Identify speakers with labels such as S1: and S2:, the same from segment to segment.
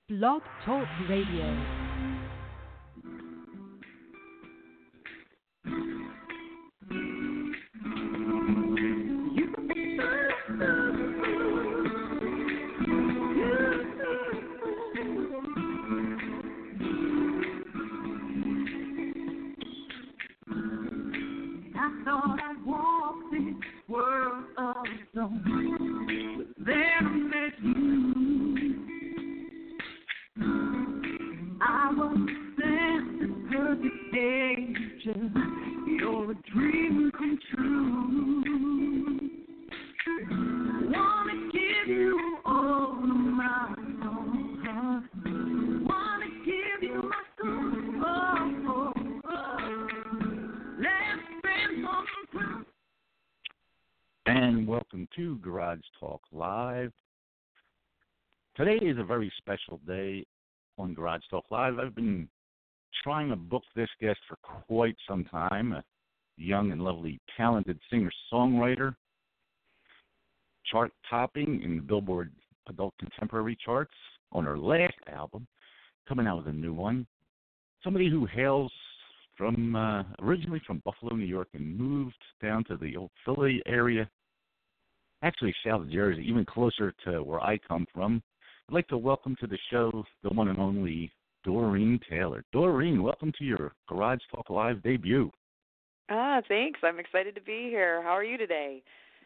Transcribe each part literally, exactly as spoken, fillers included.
S1: Blog Talk Radio.
S2: And welcome to Garage Talk Live. Today is a very special day on Garage Talk Live. I've been trying to book this guest for quite some time, a young and lovely, talented singer-songwriter, chart-topping in the Billboard Adult Contemporary charts on her last album, coming out with a new one. Somebody who hails from uh, originally from Buffalo, New York, and moved down to the old Philly area, actually South Jersey, even closer to where I come from. I'd like to welcome to the show the one and only Doreen Taylor. Doreen, welcome to your Garage Talk Live debut.
S3: Ah, thanks. I'm excited to be here. How are you today?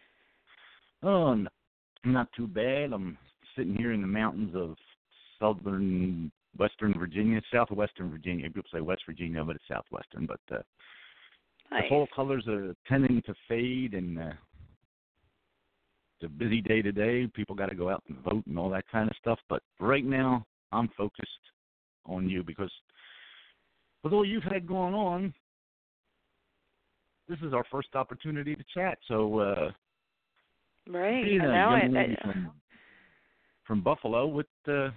S2: Oh, n- not too bad. I'm sitting here in the mountains of southern Western Virginia, southwestern Virginia. I grew up say West Virginia, but it's southwestern. But uh,
S3: Nice.
S2: the fall colors are tending to fade, and uh, it's a busy day today. People got to go out and vote and all that kind of stuff. But right now, I'm focused on you because with all you've had going on, this is our first opportunity to chat. So, uh,
S3: Right.
S2: being
S3: I
S2: a
S3: know
S2: young
S3: it.
S2: lady
S3: I,
S2: from, from Buffalo, what uh,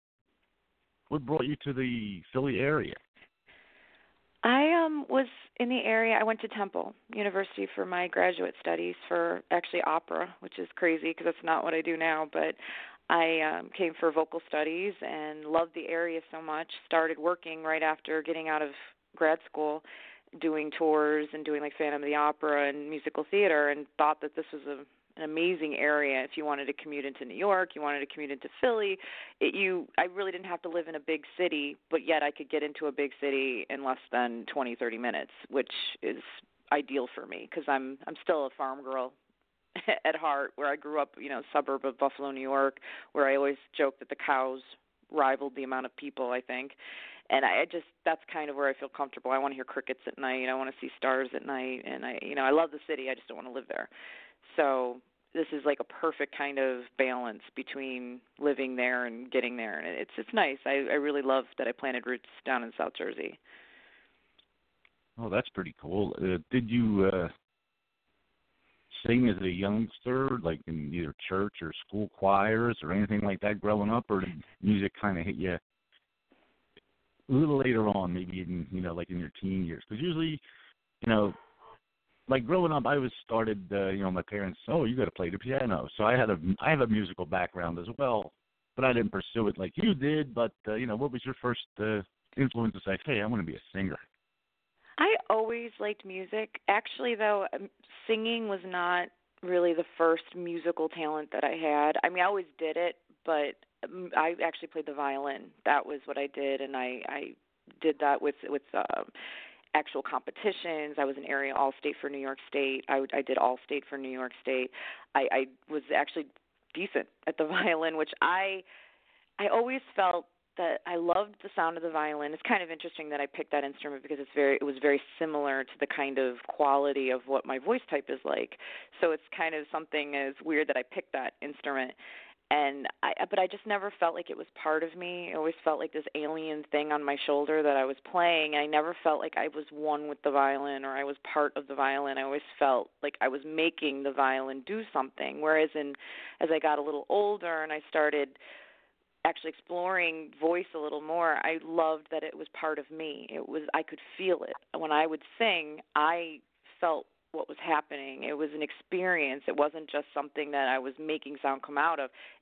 S2: what brought you to the Philly area?
S3: I um was in the area. I went to Temple University for my graduate studies for actually opera, which is crazy because that's not what I do now. But I um, came for vocal studies and loved the area so much. Started working right after getting out of grad school, doing tours and doing like Phantom of the Opera and musical theater, and thought that this was a an amazing area if you wanted to commute into New York, you wanted to commute into Philly. It, you, I really didn't have to live in a big city, but yet I could get into a big city in less than twenty, thirty minutes, which is ideal for me because I'm I'm still a farm girl at heart, where I grew up, you know, suburb of Buffalo, New York, where I always joke that the cows rivaled the amount of people, I think. And I just, that's kind of where I feel comfortable. I want to hear crickets at night. I want to see stars at night. And I, you know, I love the city. I just don't want to live there. So this is like a perfect kind of balance between living there and getting there. And it's, it's nice. I, I really love that I planted roots down in South Jersey.
S2: Oh, that's pretty cool. Uh, did you uh, sing as a youngster, like in either church or school choirs or anything like that growing up, or did music kind of hit you a little later on, maybe in, you know, like in your teen years? Because usually, you know, like growing up, I was started, uh, you know, my parents, oh, you got to play the piano. So I had a, I have a musical background as well, but I didn't pursue it like you did. But, uh, you know, what was your first uh, influence to say, hey, I want to be a singer?
S3: I always liked music. Actually, though, um, singing was not really the first musical talent that I had. I mean, I always did it, but um, I actually played the violin. That was what I did, and I, I did that with with um, actual competitions. I was an area all-state for New York State. I, would- I did all-state for New York State. I, I was actually decent at the violin, which I I always felt that I loved the sound of the violin. It's kind of interesting that I picked that instrument because it's very it was very similar to the kind of quality of what my voice type is like. So it's kind of something as weird that I picked that instrument. And I but I just never felt like it was part of me. I always felt like this alien thing on my shoulder that I was playing. I never felt like I was one with the violin or I was part of the violin. I always felt like I was making the violin do something. Whereas in as I got a little older and I started actually exploring voice a little more, I loved that it was part of me. It was I could feel it. When I would sing, I felt what was happening. It was an experience. It wasn't just something that I was making sound come out of.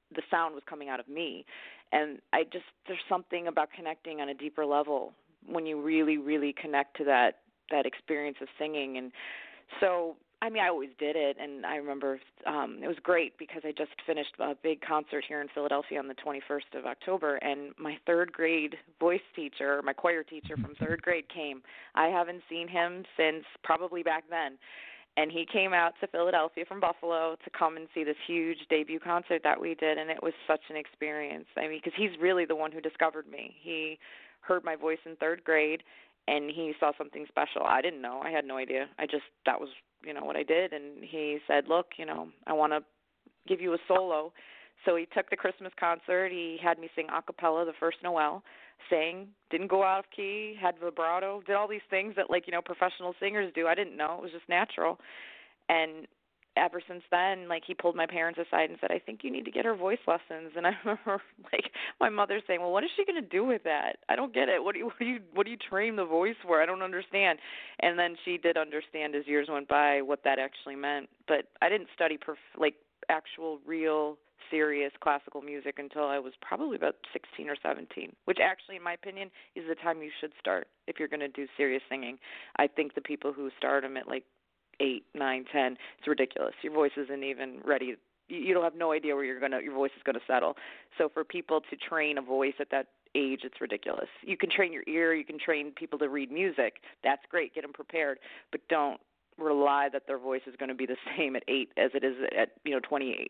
S3: the sound was coming out of me. And I just, there's something about connecting on a deeper level when you really, really connect to that, that experience of singing. And so, I mean, I always did it, and I remember um, it was great because I just finished a big concert here in Philadelphia on the twenty-first of October, and my third grade voice teacher, my choir teacher from third grade came. I haven't seen him since probably back then, and he came out to Philadelphia from Buffalo to come and see this huge debut concert that we did, and it was such an experience. I mean, because he's really the one who discovered me. He heard my voice in third grade, and he saw something special. I didn't know. I had no idea. I just, that was, you know, what I did. And he said, look, you know, I want to give you a solo. So he took the Christmas concert. He had me sing a cappella the first Noel, sang, didn't go out of key, had vibrato, did all these things that, like, you know, professional singers do. I didn't know. It was just natural. And ever since then, like, he pulled my parents aside and said, I think you need to get her voice lessons. And I remember, like, my mother saying, well, what is she going to do with that? I don't get it. What do you what do you what do you train the voice for? I don't understand. And then she did understand as years went by what that actually meant. But I didn't study perf- like actual real serious classical music until I was probably about sixteen or seventeen, which actually, in my opinion, is the time you should start if you're going to do serious singing. I think the people who start them at like eight, nine, ten, it's ridiculous. Your voice isn't even ready. You, you don't have no idea where you're gonna your voice is gonna settle. So for people to train a voice at that age, it's ridiculous. You can train your ear. You can train people to read music. That's great. Get them prepared, but don't rely that their voice is going to be the same at eight as it is at you know twenty-eight.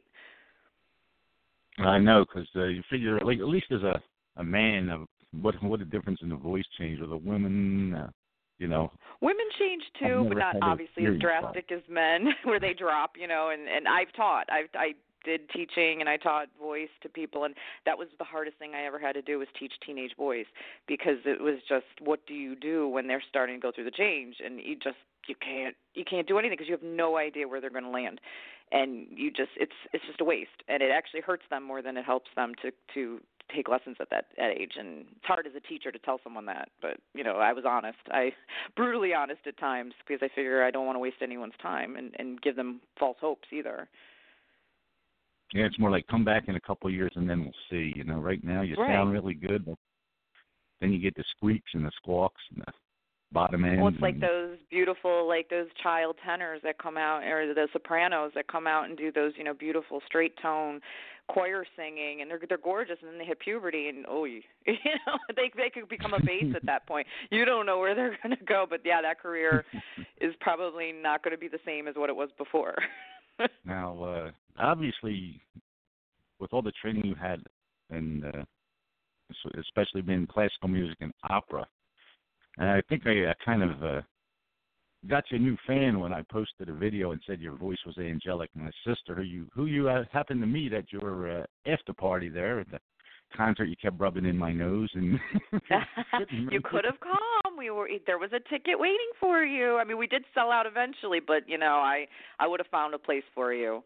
S2: I know, because uh, you figure, like, at least as a a man, uh, what what a difference in the voice change with a woman. Uh, You know,
S3: women change too, but not obviously as drastic as men, where they drop. You know, and and I've taught. I I did teaching and I taught voice to people, and that was the hardest thing I ever had to do was teach teenage voice, because it was just, what do you do when they're starting to go through the change, and you just you can't you can't do anything because you have no idea where they're going to land, and you just it's it's just a waste, and it actually hurts them more than it helps them to to. take lessons at that at age. And it's hard as a teacher to tell someone that, but you know, I was honest. I brutally honest at times, because I figure I don't want to waste anyone's time and, and give them false hopes either.
S2: Yeah, it's more like come back in a couple of years and then we'll see. You know, right now you
S3: right.
S2: sound really good, but then you get the squeaks and the squawks and the bottom end.
S3: Well, it's like those beautiful, like those child tenors that come out, or the sopranos that come out and do those, you know, beautiful straight tone choir singing, and they're they're gorgeous, and then they hit puberty, and oh, you, you know, they they could become a bass at that point. You don't know where they're going to go, but yeah, that career is probably not going to be the same as what it was before.
S2: Now, uh, obviously, with all the training you had, and uh, especially being classical music and opera, and I think I, I kind of uh, got you a new fan when I posted a video and said your voice was angelic. My sister, who you who you uh, happened to meet at your uh, after party there at the concert, you kept rubbing in my nose, and
S3: you could have come. We were there was a ticket waiting for you. I mean, we did sell out eventually, but you know, I I would have found a place for you.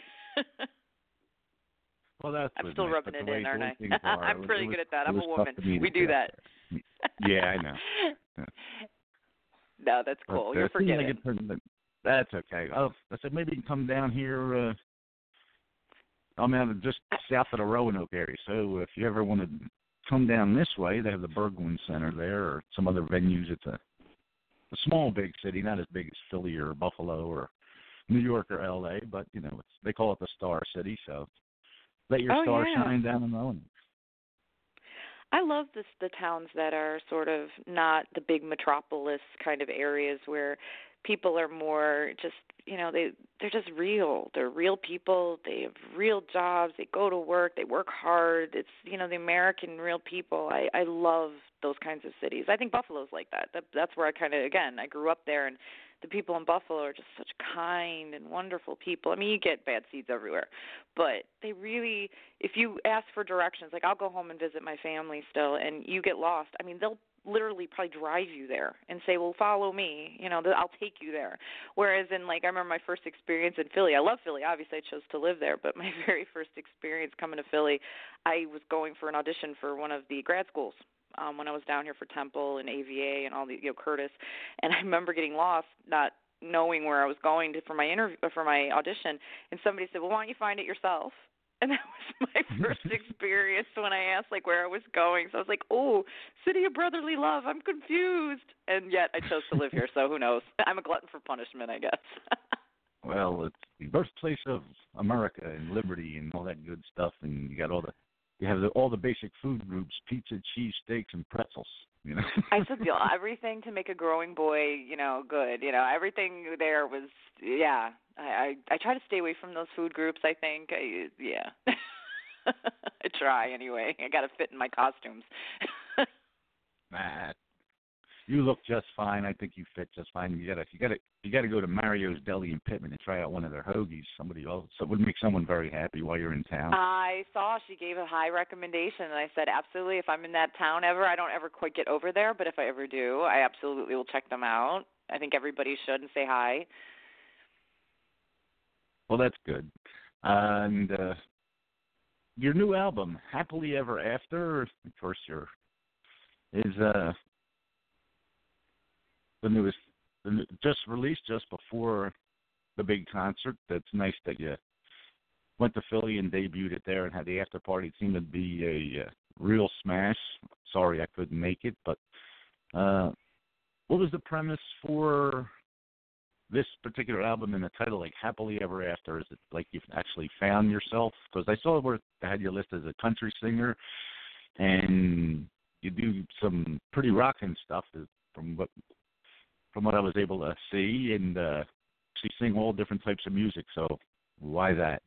S2: Well, that's
S3: I'm still
S2: nice,
S3: rubbing it in, aren't I?
S2: Are,
S3: I'm pretty
S2: was,
S3: good at that. I'm a woman.
S2: We
S3: do that.
S2: Yeah, I know. Yeah.
S3: No, that's cool.
S2: But, uh,
S3: You're forgetting.
S2: That's okay. Oh, I said maybe you can come down here. Uh, I'm out of just south of the Roanoke area. So if you ever want to come down this way, they have the Berglund Center there, or some other venues. It's a, a small, big city, not as big as Philly or Buffalo or New York or L A, but you know, it's, they call it the Star City. So let your
S3: oh,
S2: star
S3: yeah.
S2: shine down in Roanoke.
S3: I love this, the towns that are sort of not the big metropolis kind of areas where people are more just, you know, they, they're just real. They're real people. They have real jobs. They go to work. They work hard. It's, you know, the American real people. I, I love those kinds of cities. I think Buffalo's like that. that that's where I kind of, again, I grew up there, and the people in Buffalo are just such kind and wonderful people. I mean, you get bad seeds everywhere, but they really, if you ask for directions, like I'll go home and visit my family still, and you get lost, I mean, they'll literally probably drive you there and say, well, follow me, you know, I'll take you there. Whereas in, like, I remember my first experience in Philly. I love Philly. Obviously, I chose to live there, but my very first experience coming to Philly, I was going for an audition for one of the grad schools. Um, when I was down here for Temple and A V A and all the, you know, Curtis, and I remember getting lost, not knowing where I was going to for my interview, for my audition, and somebody said, well, why don't you find it yourself? And that was my first experience when I asked like where I was going. So I was like, oh, city of brotherly love. I'm confused. And yet I chose to live here, so who knows? I'm a glutton for punishment, I guess.
S2: Well, it's the birthplace of America and liberty and all that good stuff, and you got all the you have the, all the basic food groups: pizza, cheese, steaks, and pretzels. You know,
S3: I said everything to make a growing boy, you know, good. You know, everything there was, yeah. I I, I try to stay away from those food groups. I think, I, yeah. I try anyway. I got to fit in my costumes.
S2: Nah, you look just fine. I think you fit just fine. You gotta, you gotta, you gotta go to Mario's Deli in Pittman and try out one of their hoagies. Somebody else, so it would make someone very happy while you're in town.
S3: I saw she gave a high recommendation, and I said absolutely. If I'm in that town ever, I don't ever quite get over there, but if I ever do, I absolutely will check them out. I think everybody should and say hi.
S2: Well, that's good. Uh, and uh, your new album, Happily Ever After, of course, your is uh. the newest, the new, just released just before the big concert. That's nice that you went to Philly and debuted it there and had the after party. It seemed to be a, a real smash. Sorry I couldn't make it, but uh, what was the premise for this particular album and the title, like Happily Ever After? Is it like you've actually found yourself? Because I saw where they had you listed as a country singer, and you do some pretty rocking stuff from what from what I was able to see, and uh, she sing all different types of music. So why that?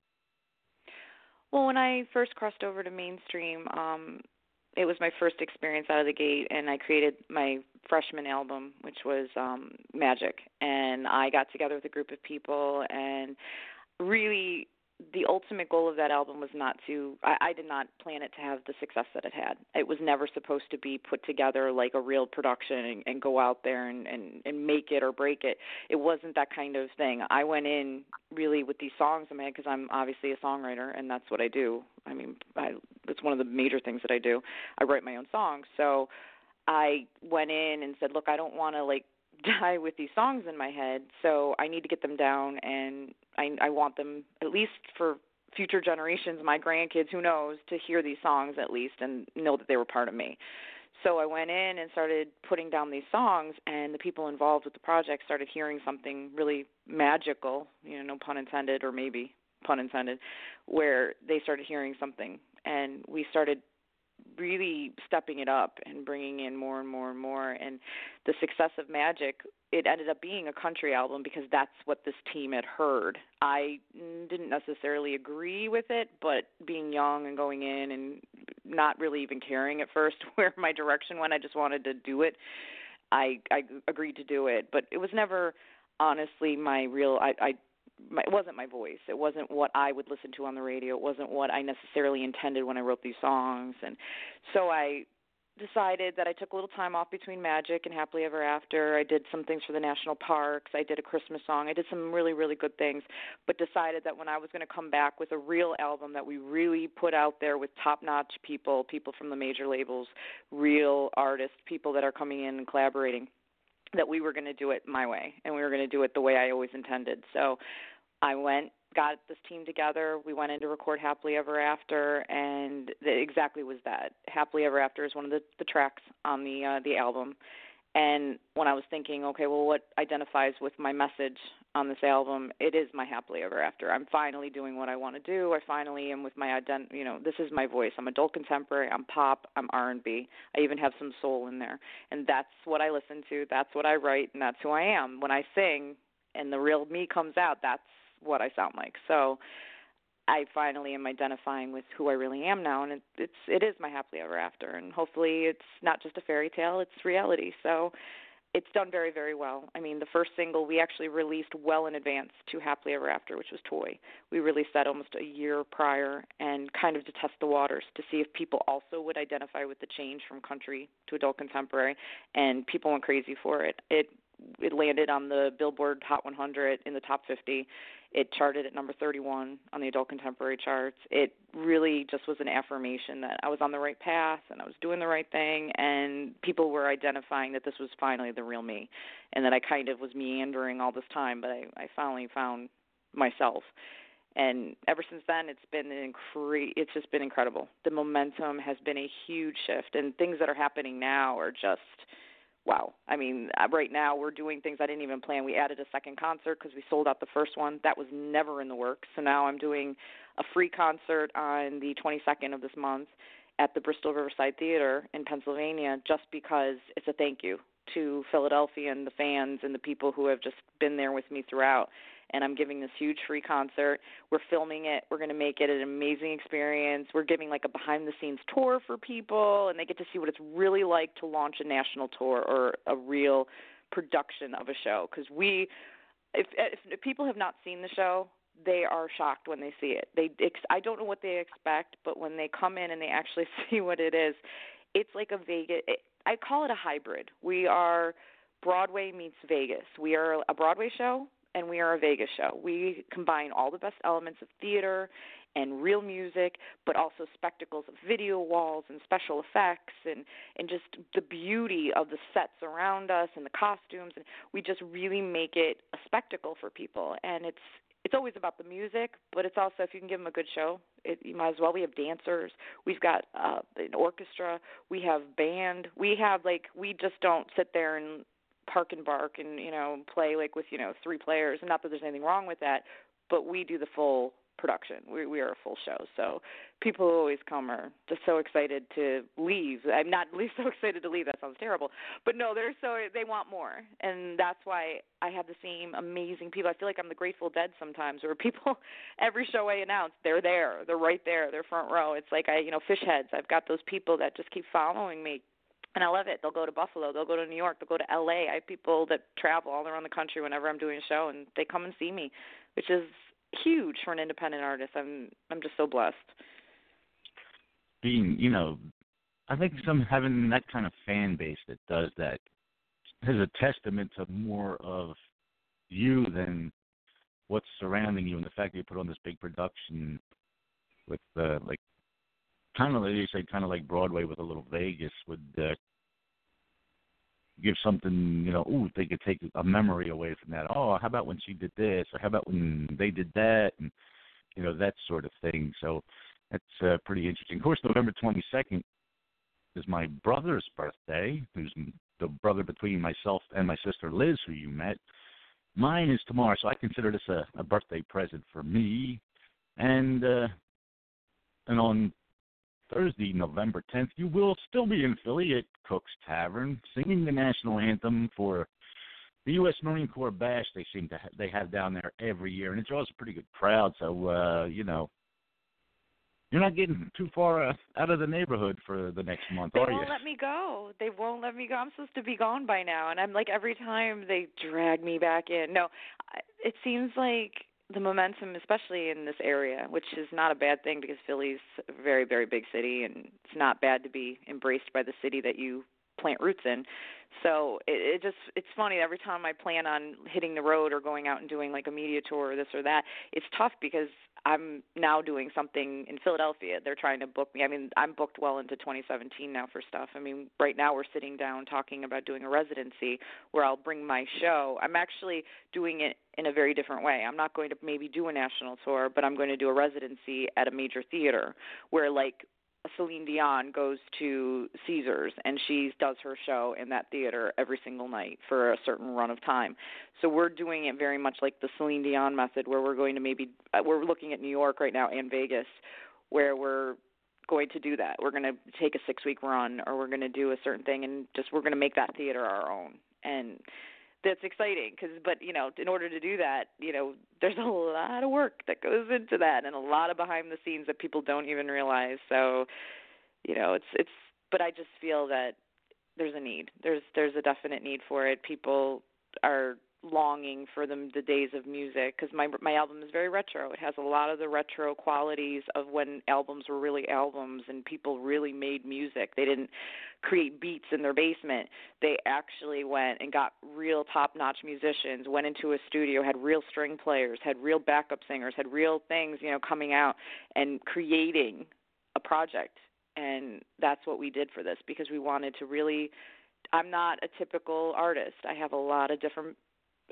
S3: Well, when I first crossed over to mainstream, um, it was my first experience out of the gate, and I created my freshman album, which was um, Magic. And I got together with a group of people, and really the ultimate goal of that album was not to, I, I did not plan it to have the success that it had. It was never supposed to be put together like a real production and, and go out there and, and, and make it or break it. It wasn't that kind of thing. I went in really with these songs in my head because I'm obviously a songwriter, and that's what I do. I mean, I, it's one of the major things that I do. I write my own songs. So I went in and said, look, I don't want to like die with these songs in my head, so I need to get them down, and I, I want them, at least for future generations, my grandkids, who knows, to hear these songs at least and know that they were part of me. So I went in and started putting down these songs, and the people involved with the project started hearing something really magical, you know, no pun intended, or maybe pun intended, where they started hearing something, and we started really stepping it up and bringing in more and more and more. And the success of Magic, it ended up being a country album because that's what this team had heard. I didn't necessarily agree with it, but being young and going in and not really even caring at first where my direction went, I just wanted to do it. I, I agreed to do it, but it was never honestly my real, I, I My, it wasn't my voice. It wasn't what I would listen to on the radio. It wasn't what I necessarily intended when I wrote these songs. And so I decided that I took a little time off between Magic and Happily Ever After. I did some things for the national parks. I did a Christmas song. I did some really, really good things, but decided that when I was going to come back with a real album that we really put out there with top-notch people, people from the major labels, real artists, people that are coming in and collaborating, that we were going to do it my way, and we were going to do it the way I always intended. So I went, got this team together. We went in to record Happily Ever After, and it exactly was that. Happily Ever After is one of the, the tracks on the uh, the album. And when I was thinking, okay, well, what identifies with my message on this album, it is my Happily Ever After. I'm finally doing what I want to do. I finally am with my identity. You know, this is my voice. I'm adult contemporary. I'm pop. I'm R and B. I even have some soul in there. And that's what I listen to. That's what I write, and that's who I am. When I sing and the real me comes out, that's what I sound like. So I finally am identifying with who I really am now, and it, it's it is my Happily Ever After, and hopefully it's not just a fairy tale, it's reality. So it's done very, very well. I mean, the first single we actually released well in advance to Happily Ever After, which was Toy. We released that almost a year prior, and kind of to test the waters to see if people also would identify with the change from country to adult contemporary, and people went crazy for it. It it landed on the Billboard Hot one hundred in the top fifty. It charted at number thirty-one on the adult contemporary charts. It really just was an affirmation that I was on the right path and I was doing the right thing, and people were identifying that this was finally the real me, and that I kind of was meandering all this time, but I, I finally found myself. And ever since then, it's been an incre- it's just been incredible. The momentum has been a huge shift, and things that are happening now are just wow. I mean, uh, right now we're doing things I didn't even plan. We added a second concert because we sold out the first one. That was never in the works. So now I'm doing a free concert on the twenty-second of this month at the Bristol Riverside Theater in Pennsylvania, just because it's a thank you to Philadelphia and the fans and the people who have just been there with me throughout. And I'm giving this huge free concert. We're filming it. We're going to make it an amazing experience. We're giving like a behind-the-scenes tour for people, and they get to see what it's really like to launch a national tour or a real production of a show. Because we, if, if, if people have not seen the show, they are shocked when they see it. They, I don't know what they expect, but when they come in and they actually see what it is, it's like a Vegas. It, I call it a hybrid. We are Broadway meets Vegas. We are a Broadway show, and we are a Vegas show. We combine all the best elements of theater and real music, but also spectacles of video walls and special effects and, and just the beauty of the sets around us and the costumes. And we just really make it a spectacle for people. And it's it's always about the music, but it's also, if you can give them a good show, it, you might as well. We have dancers. We've got uh, an orchestra. We have band. We have, like, we just don't sit there and park and bark and, you know, play like with, you know, three players. And not that there's anything wrong with that, but we do the full production. We we are a full show. So people who always come are just so excited to leave. I'm not at least so excited to leave. That sounds terrible. But no, they're so, they want more. And that's why I have the same amazing people. I feel like I'm the Grateful Dead sometimes, where people, every show I announce, they're there. They're right there. They're front row. It's like, I, you know, fish heads. I've got those people that just keep following me. And I love it. They'll go to Buffalo. They'll go to New York. They'll go to L A. I have people that travel all around the country whenever I'm doing a show, and they come and see me, which is huge for an independent artist. I'm I'm just so blessed.
S2: Being, you know, I think some having that kind of fan base that does that is a testament to more of you than what's surrounding you, and the fact that you put on this big production with uh, like kind of like you say, kind of like Broadway with a little Vegas would uh, give something, you know, ooh, they could take a memory away from that. Oh, how about when she did this? Or how about when they did that? And, you know, that sort of thing. So that's uh, pretty interesting. Of course, November twenty-second is my brother's birthday, who's the brother between myself and my sister Liz, who you met. Mine is tomorrow, so I consider this a, a birthday present for me. And, uh, and on Thursday, November tenth, you will still be in Philly at Cook's Tavern, singing the national anthem for the U S Marine Corps Bash. They seem to ha- they have down there every year, and it draws a pretty good crowd. So uh, you know, you're not getting too far uh, out of the neighborhood for the next month,
S3: they
S2: are you?
S3: They won't let me go. They won't let me go. I'm supposed to be gone by now, and I'm like, every time they drag me back in. No, I- it seems like the momentum, especially in this area, which is not a bad thing because Philly's a very, very big city, and it's not bad to be embraced by the city that you plant roots in. So it, it just, it's funny, every time I plan on hitting the road or going out and doing like a media tour or this or that, it's tough because I'm now doing something in Philadelphia. They're trying to book me. I mean, I'm booked well into twenty seventeen now for stuff. I mean, right now we're sitting down talking about doing a residency where I'll bring my show. I'm actually doing it in a very different way. I'm not going to maybe do a national tour, but I'm going to do a residency at a major theater where, like, Celine Dion goes to Caesars and she does her show in that theater every single night for a certain run of time. So we're doing it very much like the Celine Dion method, where we're going to maybe uh, we're looking at New York right now and Vegas, where we're going to do that. We're going to take a six-week run, or we're going to do a certain thing, and just we're going to make that theater our own. And that's exciting because, but, you know, in order to do that, you know, there's a lot of work that goes into that and a lot of behind the scenes that people don't even realize. So, you know, it's, it's, but I just feel that there's a need. There's, there's a definite need for it. People are longing for them, the days of music, because my my album is very retro. It has a lot of the retro qualities of when albums were really albums and people really made music. They didn't create beats in their basement. They actually went and got real top-notch musicians, went into a studio, had real string players, had real backup singers, had real things, you know, coming out and creating a project. And that's what we did for this, because we wanted to really, I'm not a typical artist. I have a lot of different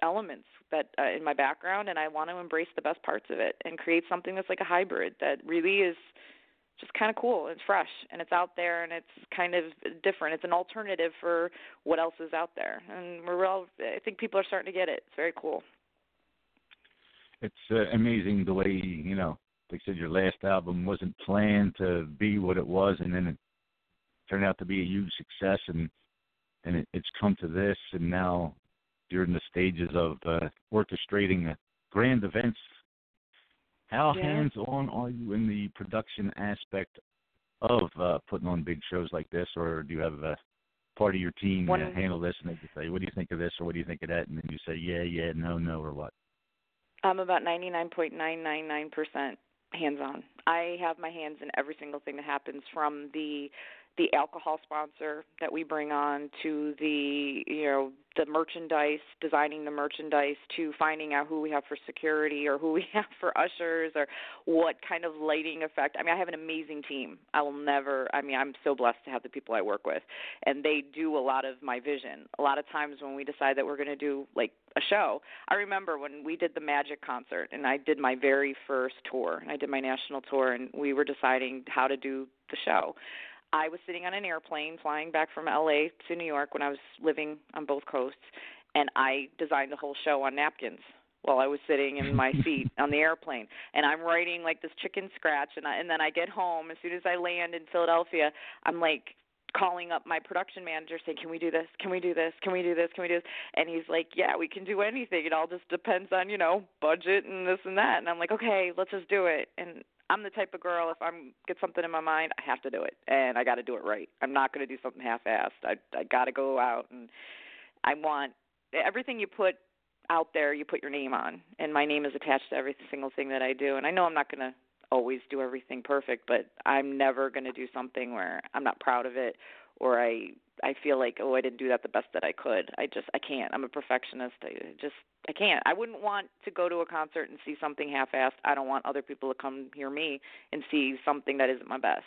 S3: elements that uh, in my background, and I want to embrace the best parts of it and create something that's like a hybrid that really is just kind of cool. It's fresh and it's out there and it's kind of different. It's an alternative for what else is out there, and we're all. I think people are starting to get it. It's very cool.
S2: It's uh, amazing the way, you know, like I said, your last album wasn't planned to be what it was, and then it turned out to be a huge success, and and it, it's come to this, and now you're in the stages of uh, orchestrating grand events. How
S3: yeah.
S2: hands-on are you in the production aspect of uh, putting on big shows like this, or do you have a part of your team
S3: One,
S2: uh, handle this, and they just say, what do you think of this, or what do you think of that, and then you say, yeah, yeah, no, no, or what?
S3: I'm about ninety-nine point nine nine nine percent hands-on. I have my hands in every single thing that happens, from the the alcohol sponsor that we bring on to the, you know, the merchandise, designing the merchandise, to finding out who we have for security or who we have for ushers or what kind of lighting effect. I mean, I have an amazing team. I will never, I mean, I'm so blessed to have the people I work with, and they do a lot of my vision. A lot of times when we decide that we're going to do like a show, I remember when we did the Magic concert and I did my very first tour, and I did my national tour, and we were deciding how to do the show. I was sitting on an airplane flying back from L A to New York when I was living on both coasts, and I designed the whole show on napkins while I was sitting in my seat on the airplane. And I'm writing like this chicken scratch, and, I, and then I get home. As soon as I land in Philadelphia, I'm like calling up my production manager saying, can we do this? Can we do this? Can we do this? Can we do this? And he's like, yeah, we can do anything. It all just depends on, you know, budget and this and that. And I'm like, okay, let's just do it. And I'm the type of girl, if I'm get something in my mind, I have to do it, and I got to do it right. I'm not going to do something half-assed. I I got to go out, and I want everything you put out there, you put your name on, and my name is attached to every single thing that I do. And I know I'm not going to always do everything perfect, but I'm never going to do something where I'm not proud of it, or I I feel like, oh, I didn't do that the best that I could. I just I can't. I'm a perfectionist. I just I can't. I wouldn't want to go to a concert and see something half-assed. I don't want other people to come hear me and see something that isn't my best.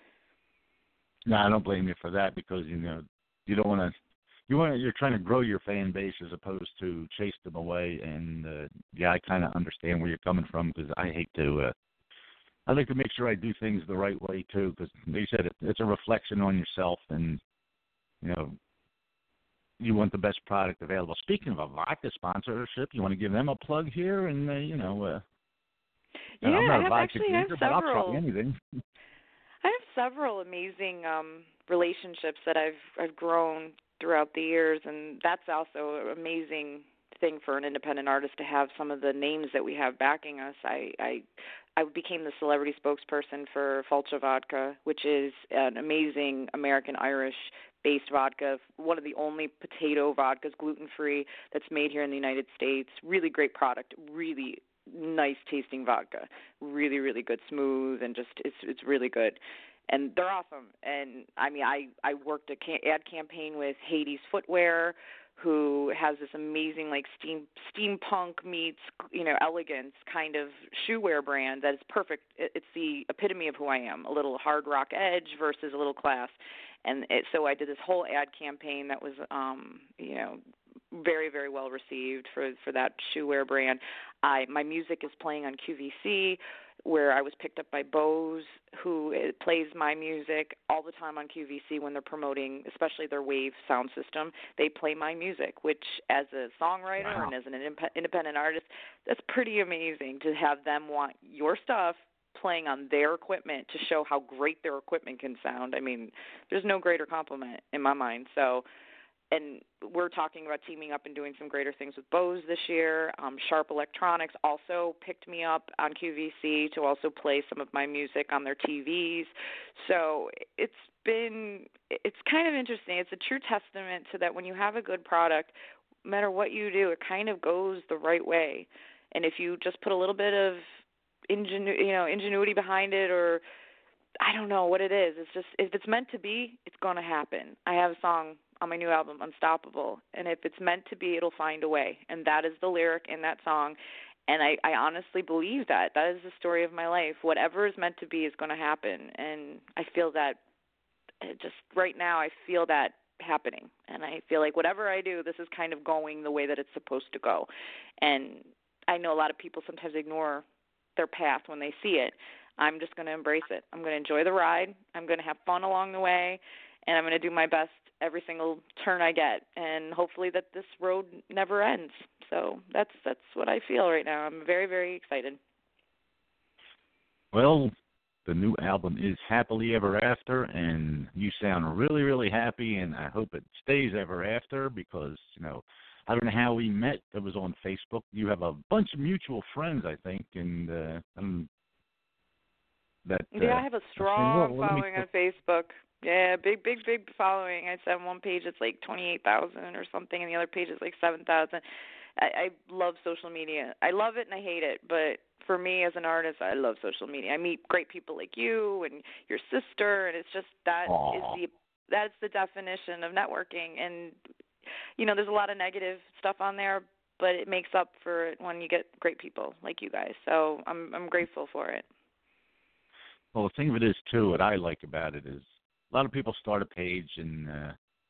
S2: No, I don't blame you for that, because, you know, you don't want to, you want to, you're trying to grow your fan base as opposed to chase them away. And, uh, yeah, I kind of understand where you're coming from, because I hate to, uh, I like to make sure I do things the right way, too, because like you said, it, it's a reflection on yourself, and, you know, you want the best product available. Speaking of a vodka sponsorship, you want to give them a plug here? And, uh, you know, uh,
S3: yeah,
S2: I'm not
S3: I
S2: a
S3: have,
S2: vodka
S3: actually
S2: drinker,
S3: have
S2: but
S3: several.
S2: I'll try anything.
S3: I have several amazing um, relationships that I've I've grown throughout the years, and that's also an amazing thing for an independent artist to have some of the names that we have backing us. I I, I became the celebrity spokesperson for Falcha Vodka, which is an amazing American Irish based vodka, one of the only potato vodkas, gluten-free, that's made here in the United States. Really great product, really nice tasting vodka, really, really good, smooth, and just it's it's really good. And they're awesome. And, I mean, I, I worked an ad campaign with Hades Footwear, who has this amazing, like, steam steampunk meets, you know, elegance kind of shoe-wear brand that is perfect. It's the epitome of who I am, a little hard rock edge versus a little class. And it, so I did this whole ad campaign that was, um, you know, very, very well received for, for that shoe-wear brand. I, my music is playing on Q V C, where I was picked up by Bose, who plays my music all the time on Q V C when they're promoting, especially their Wave sound system. They play my music, which as a songwriter
S2: Wow.
S3: and as an independent artist, that's pretty amazing to have them want your stuff playing on their equipment to show how great their equipment can sound. I mean, there's no greater compliment in my mind. So, and we're talking about teaming up and doing some greater things with Bose this year. Um, Sharp Electronics also picked me up on Q V C to also play some of my music on their T Vs. So it's been, it's kind of interesting. It's a true testament to that when you have a good product, no matter what you do, it kind of goes the right way. And if you just put a little bit of ingenu- you know, ingenuity behind it, or I don't know what it is, it's just, if it's meant to be, it's going to happen. I have a song on my new album, Unstoppable, and if it's meant to be, it'll find a way, and that is the lyric in that song, and I, I honestly believe that. That is the story of my life. Whatever is meant to be is going to happen, and I feel that just right now, I feel that happening. And I feel like whatever I do, this is kind of going the way that it's supposed to go. And I know a lot of people sometimes ignore their path when they see it. I'm just going to embrace it. I'm going to enjoy the ride. I'm going to have fun along the way, and I'm going to do my best every single turn I get, and hopefully that this road never ends. So that's that's what I feel right now. I'm very, very excited.
S2: Well, the new album is Happily Ever After, and you sound really, really happy, and I hope it stays ever after because, you know, I don't know how we met. It was on Facebook. You have a bunch of mutual friends, I think, and uh, um, that. Uh,
S3: yeah, I have a strong
S2: well,
S3: following on Facebook. Yeah, big, big, big following. I said one page it's like twenty-eight thousand or something, and the other page is like seven thousand. I, I love social media. I love it and I hate it, but for me as an artist, I love social media. I meet great people like you and your sister, and it's just that
S2: Aww.
S3: is the that's the definition of networking. And you know, there's a lot of negative stuff on there, but it makes up for it when you get great people like you guys. So I'm I'm grateful for it.
S2: Well, the thing of it is too, what I like about it is a lot of people start a page and uh,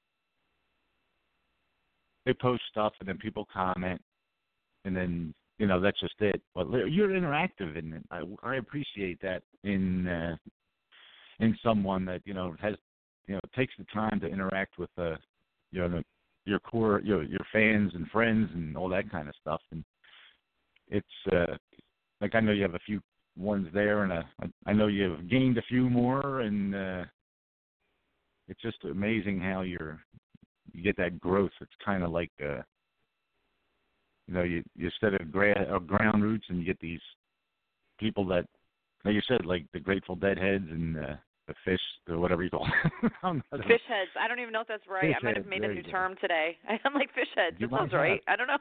S2: they post stuff, and then people comment, and then you know that's just it. But you're interactive, and I, I appreciate that in uh, in someone that you know has you know takes the time to interact with uh, you know your core your your fans and friends and all that kind of stuff. And it's uh, like I know you have a few ones there, and uh, I know you've gained a few more, and uh, it's just amazing how you're. You get that growth. It's kind of like, uh, you know, you, you set a gra- or ground roots, and you get these people that, like you said, like the Grateful Dead heads and uh, the fish, or whatever you call them.
S3: Fish heads. I don't even know if that's right.
S2: Fish
S3: I might have
S2: heads,
S3: made a new
S2: go.
S3: term today. I'm like fish heads.
S2: You
S3: It sounds
S2: might
S3: right.
S2: have.
S3: I don't know.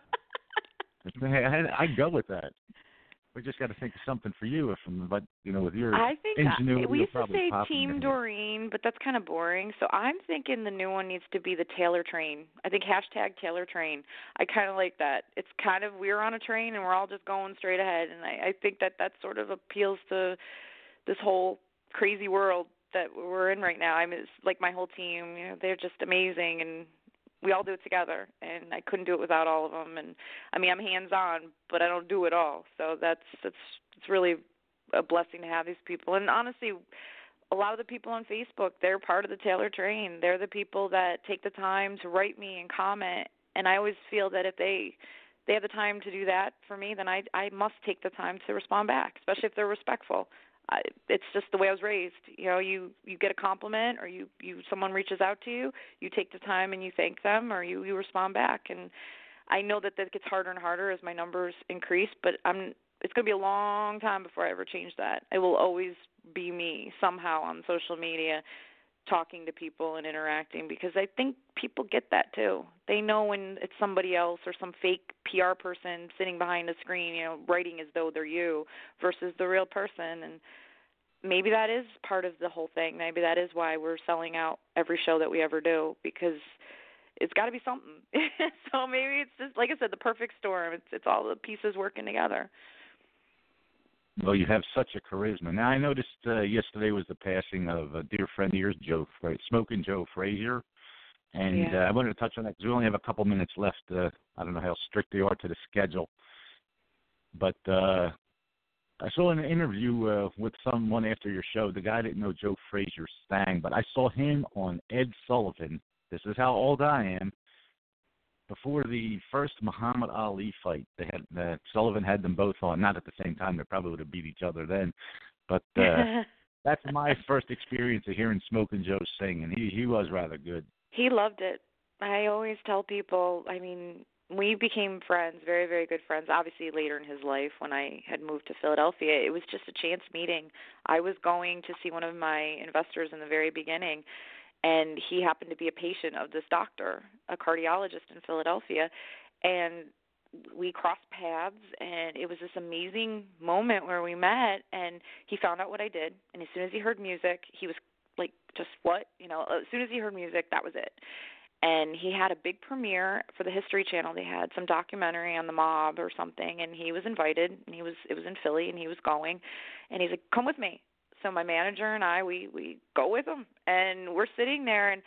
S2: I, I go with that. We just got to think of something for you, if, but you know, with your
S3: I think
S2: ingenuity,
S3: I, we used to say
S2: pop
S3: Team Doreen, but that's kind of boring. So I'm thinking the new one needs to be the Taylor Train. I think hashtag Taylor Train. I kind of like that. It's kind of we're on a train and we're all just going straight ahead, and I, I think that that sort of appeals to this whole crazy world that we're in right now. I mean, it's like my whole team. You know, they're just amazing, and we all do it together, and I couldn't do it without all of them. And I mean, I'm hands-on, but I don't do it all. So that's that's it's really a blessing to have these people. And honestly, a lot of the people on Facebook, they're part of the Taylor Train. They're the people that take the time to write me and comment. And I always feel that if they they have the time to do that for me, then I I must take the time to respond back, especially if they're respectful. I, it's just the way I was raised. You know, you, you get a compliment or you, you someone reaches out to you, you take the time and you thank them or you, you respond back. And I know that that gets harder and harder as my numbers increase, but I'm it's going to be a long time before I ever change that. It will always be me somehow on social media talking to people and interacting because I think people get that too. They know when it's somebody else or some fake P R person sitting behind a screen, you know, writing as though they're you versus the real person. And maybe that is part of the whole thing. Maybe that is why we're selling out every show that we ever do because it's got to be something. So maybe it's just, like I said, the perfect storm. It's it's all the pieces working together.
S2: Well, you have such a charisma. Now, I noticed uh, yesterday was the passing of a dear friend of yours, Joe, Fra- Smoking Joe Frazier. And
S3: Yeah.
S2: uh, I wanted to touch on that because we only have a couple minutes left. Uh, I don't know how strict they are to the schedule. But uh, I saw an interview uh, with someone after your show. The guy didn't know Joe Frazier sang, but I saw him on Ed Sullivan. This is how old I am. Before the first Muhammad Ali fight, they had uh, Sullivan had them both on, not at the same time. They probably would have beat each other then. But uh, that's my first experience of hearing Smoking Joe sing, and he, he was rather good.
S3: He loved it. I always tell people, I mean, we became friends, very, very good friends, obviously later in his life when I had moved to Philadelphia. It was just a chance meeting. I was going to see one of my investors in the very beginning, and he happened to be a patient of this doctor, a cardiologist in Philadelphia, and we crossed paths, and it was this amazing moment where we met, and he found out what I did, and as soon as he heard music, he was like, just what? You know, as soon as he heard music, that was it. And he had a big premiere for the History Channel. They had some documentary on the mob or something, and he was invited, and he was it was in Philly, and he was going, and he's like, come with me. So my manager and I, we, we go with him, and we're sitting there, and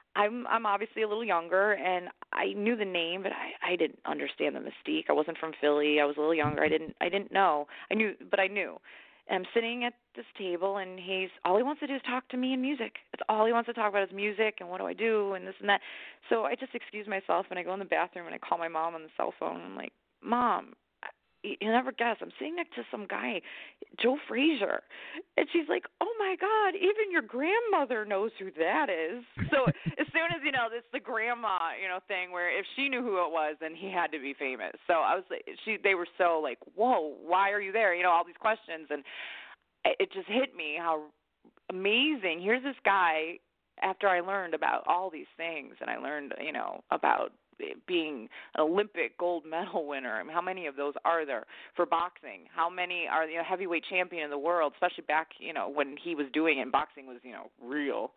S3: I'm I'm obviously a little younger, and I knew the name, but I I didn't understand the mystique. I wasn't from Philly. I was a little younger. I didn't I didn't know. I knew, but I knew. And I'm sitting at this table, and he's all he wants to do is talk to me and music. That's all he wants to talk about is music and what do I do and this and that. So I just excuse myself, and I go in the bathroom, and I call my mom on the cell phone. And I'm like, Mom, you'll never guess, I'm sitting next to some guy, Joe Frazier. And she's like, oh, my God, even your grandmother knows who that is. So as soon as, you know, it's the grandma, you know, thing where if she knew who it was, then he had to be famous. So I was like, she, they were so like, whoa, why are you there? You know, all these questions. And it just hit me how amazing. Here's this guy, after I learned about all these things, and I learned, you know, about being an Olympic gold medal winner. I mean, how many of those are there for boxing? How many are, you know, heavyweight champion in the world, especially back, you know, when he was doing it and boxing was, you know, real.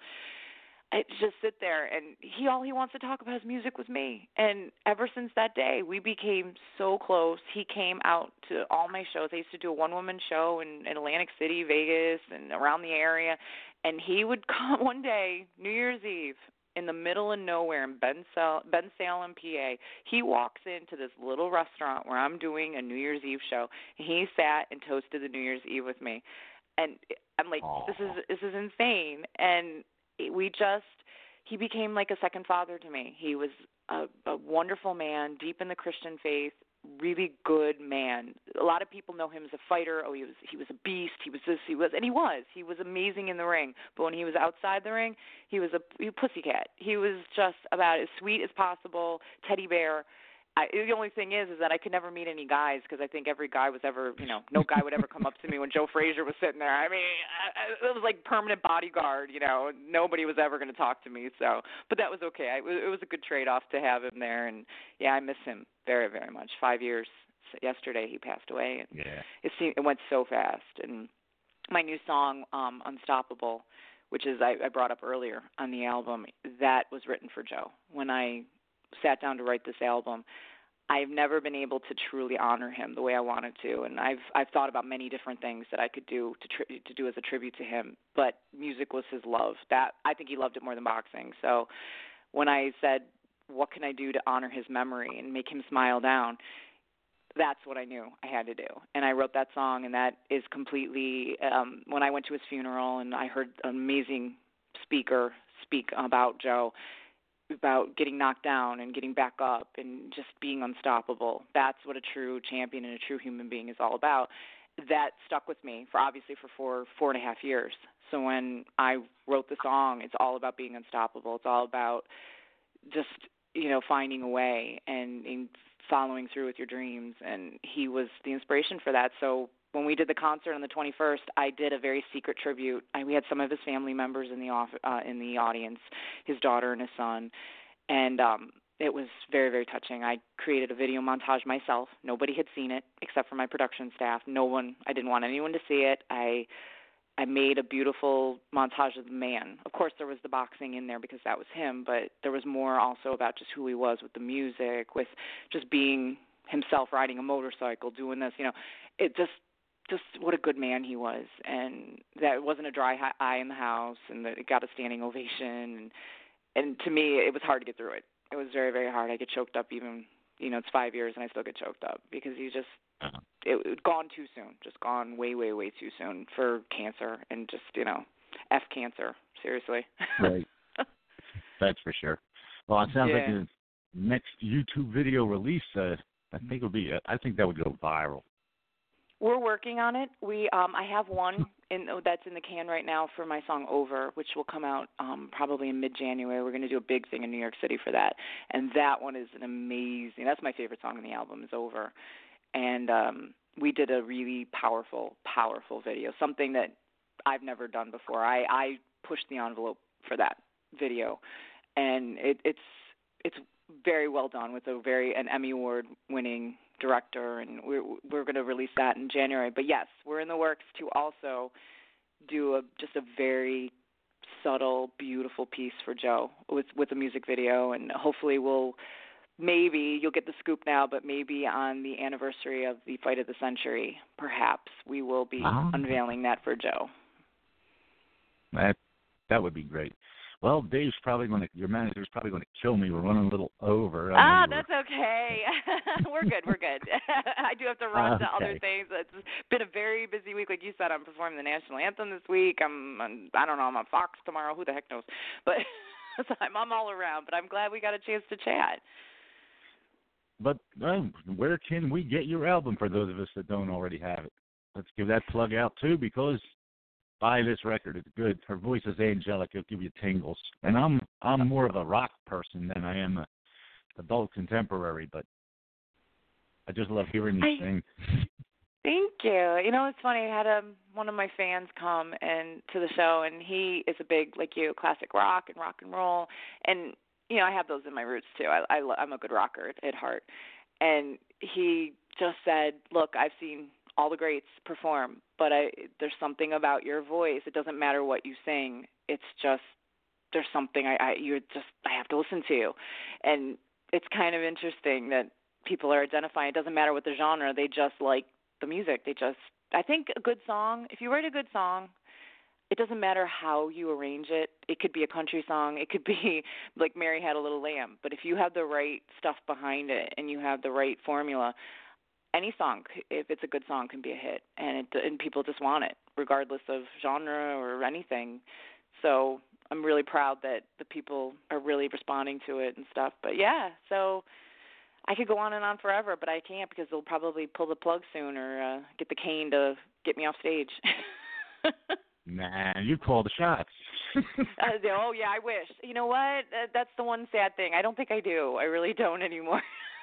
S3: I just sit there, and he all he wants to talk about is music with me. And ever since that day, we became so close. He came out to all my shows. I used to do a one-woman show in, in Atlantic City, Vegas, and around the area. And he would come one day, New Year's Eve, in the middle of nowhere in Ben Sal- Bensalem, P A. He walks into this little restaurant where I'm doing a New Year's Eve show. And he sat and toasted the New Year's Eve with me. And I'm like,
S2: Aww.
S3: this is this is insane. And we just, he became like a second father to me. He was a, a wonderful man, deep in the Christian faith, really good man. A lot of people know him as a fighter. Oh, he was he was a beast. He was this. He was, and he was. He was amazing in the ring. But when he was outside the ring, he was a, he was a pussycat. He was just about as sweet as possible, teddy bear. I, the only thing is, is that I could never meet any guys because I think every guy was ever, you know, no guy would ever come up to me when Joe Frazier was sitting there. I mean, I, it was like permanent bodyguard, you know. Nobody was ever going to talk to me. So, but that was okay. I, it was a good trade-off to have him there, and yeah, I miss him very, very much. Five years yesterday, he passed away, and
S2: yeah.
S3: it seemed, it went so fast. And my new song, um, "Unstoppable," which is I, I brought up earlier on the album, that was written for Joe. When I sat down to write this album, I've never been able to truly honor him the way I wanted to, and I've I've thought about many different things that I could do to tri- to do as a tribute to him. But music was his love. That I think he loved it more than boxing. So when I said, "What can I do to honor his memory and make him smile down?" that's what I knew I had to do. And I wrote that song, and that is completely. Um, when I went to his funeral, and I heard an amazing speaker speak about Joe, about getting knocked down and getting back up and just being unstoppable. That's what a true champion and a true human being is all about. That stuck with me for obviously for four, four and a half years. So when I wrote the song, it's all about being unstoppable. It's all about just, you know, finding a way and, and following through with your dreams. And he was the inspiration for that. So when we did the concert on the twenty-first, I did a very secret tribute. I, we had some of his family members in the off, uh, in the audience, his daughter and his son, and um, it was very, very touching. I created a video montage myself. Nobody had seen it except for my production staff. No one. I didn't want anyone to see it. I I made a beautiful montage of the man. Of course, there was the boxing in there because that was him, but there was more also about just who he was with the music, with just being himself, riding a motorcycle, doing this. You know, it just. Just what a good man he was, and that it wasn't a dry eye in the house, and that it got a standing ovation, and, and to me, it was hard to get through it. It was very, very hard. I get choked up even, you know, it's five years, and I still get choked up because he just, uh-huh. it, it gone too soon, just gone way, way, way too soon for cancer, and just, you know, F cancer, seriously.
S2: Right. That's for sure. Well, it sounds
S3: yeah.
S2: like the next YouTube video release, uh, I think it'll be, I think that would go viral.
S3: We're working on it. We, um, I have one in, that's in the can right now for my song "Over," which will come out um, probably in mid-January. We're going to do a big thing in New York City for that, and that one is an amazing. That's my favorite song on the album is "Over," and um, we did a really powerful, powerful video, something that I've never done before. I, I pushed the envelope for that video, and it, it's it's very well done with a very an Emmy Award winning director, and we're we're going to release that in January. But yes, we're in the works to also do a just a very subtle, beautiful piece for Joe with with a music video, and hopefully we'll maybe you'll get the scoop now, but maybe on the anniversary of the Fight of the Century, perhaps we will be uh-huh. unveiling that for Joe.
S2: That that would be great. Well, Dave's probably going to, your manager's probably going to kill me. We're running a little over. I
S3: Ah,
S2: know you
S3: that's okay. We're good. We're good. I do have to run to other
S2: Okay.
S3: things. It's been a very busy week, like you said. I'm performing the national anthem this week. I'm, I'm I don't know. I'm on Fox tomorrow. Who the heck knows? But so I'm, I'm all around. But I'm glad we got a chance to chat.
S2: But um, where can we get your album for those of us that don't already have it? Let's give that plug out, too, because buy this record. It's good. Her voice is angelic. It'll give you tingles. And I'm I'm more of a rock person than I am a adult contemporary, but I just love hearing you
S3: I,
S2: sing.
S3: Thank you. You know, it's funny. I had um, one of my fans come and to the show, and he is a big, like you, classic rock and rock and roll. And, you know, I have those in my roots, too. I, I, I'm a good rocker at heart. And he just said, look, I've seen all the greats perform, but I there's something about your voice. It doesn't matter what you sing. It's just there's something I, I you're just I have to listen to. And it's kind of interesting that people are identifying. It doesn't matter what the genre. They just like the music. They just I think a good song, if you write a good song, it doesn't matter how you arrange it. It could be a country song. It could be like Mary Had a Little Lamb. But if you have the right stuff behind it and you have the right formula, any song, if it's a good song, can be a hit, and it, and people just want it, regardless of genre or anything. So I'm really proud that the people are really responding to it and stuff. But yeah, so I could go on and on forever, but I can't because they'll probably pull the plug soon or uh, get the cane to get me off stage.
S2: Nah, you call the shots.
S3: uh, oh yeah, I wish. You know what? Uh, that's the one sad thing. I don't think I do. I really don't anymore.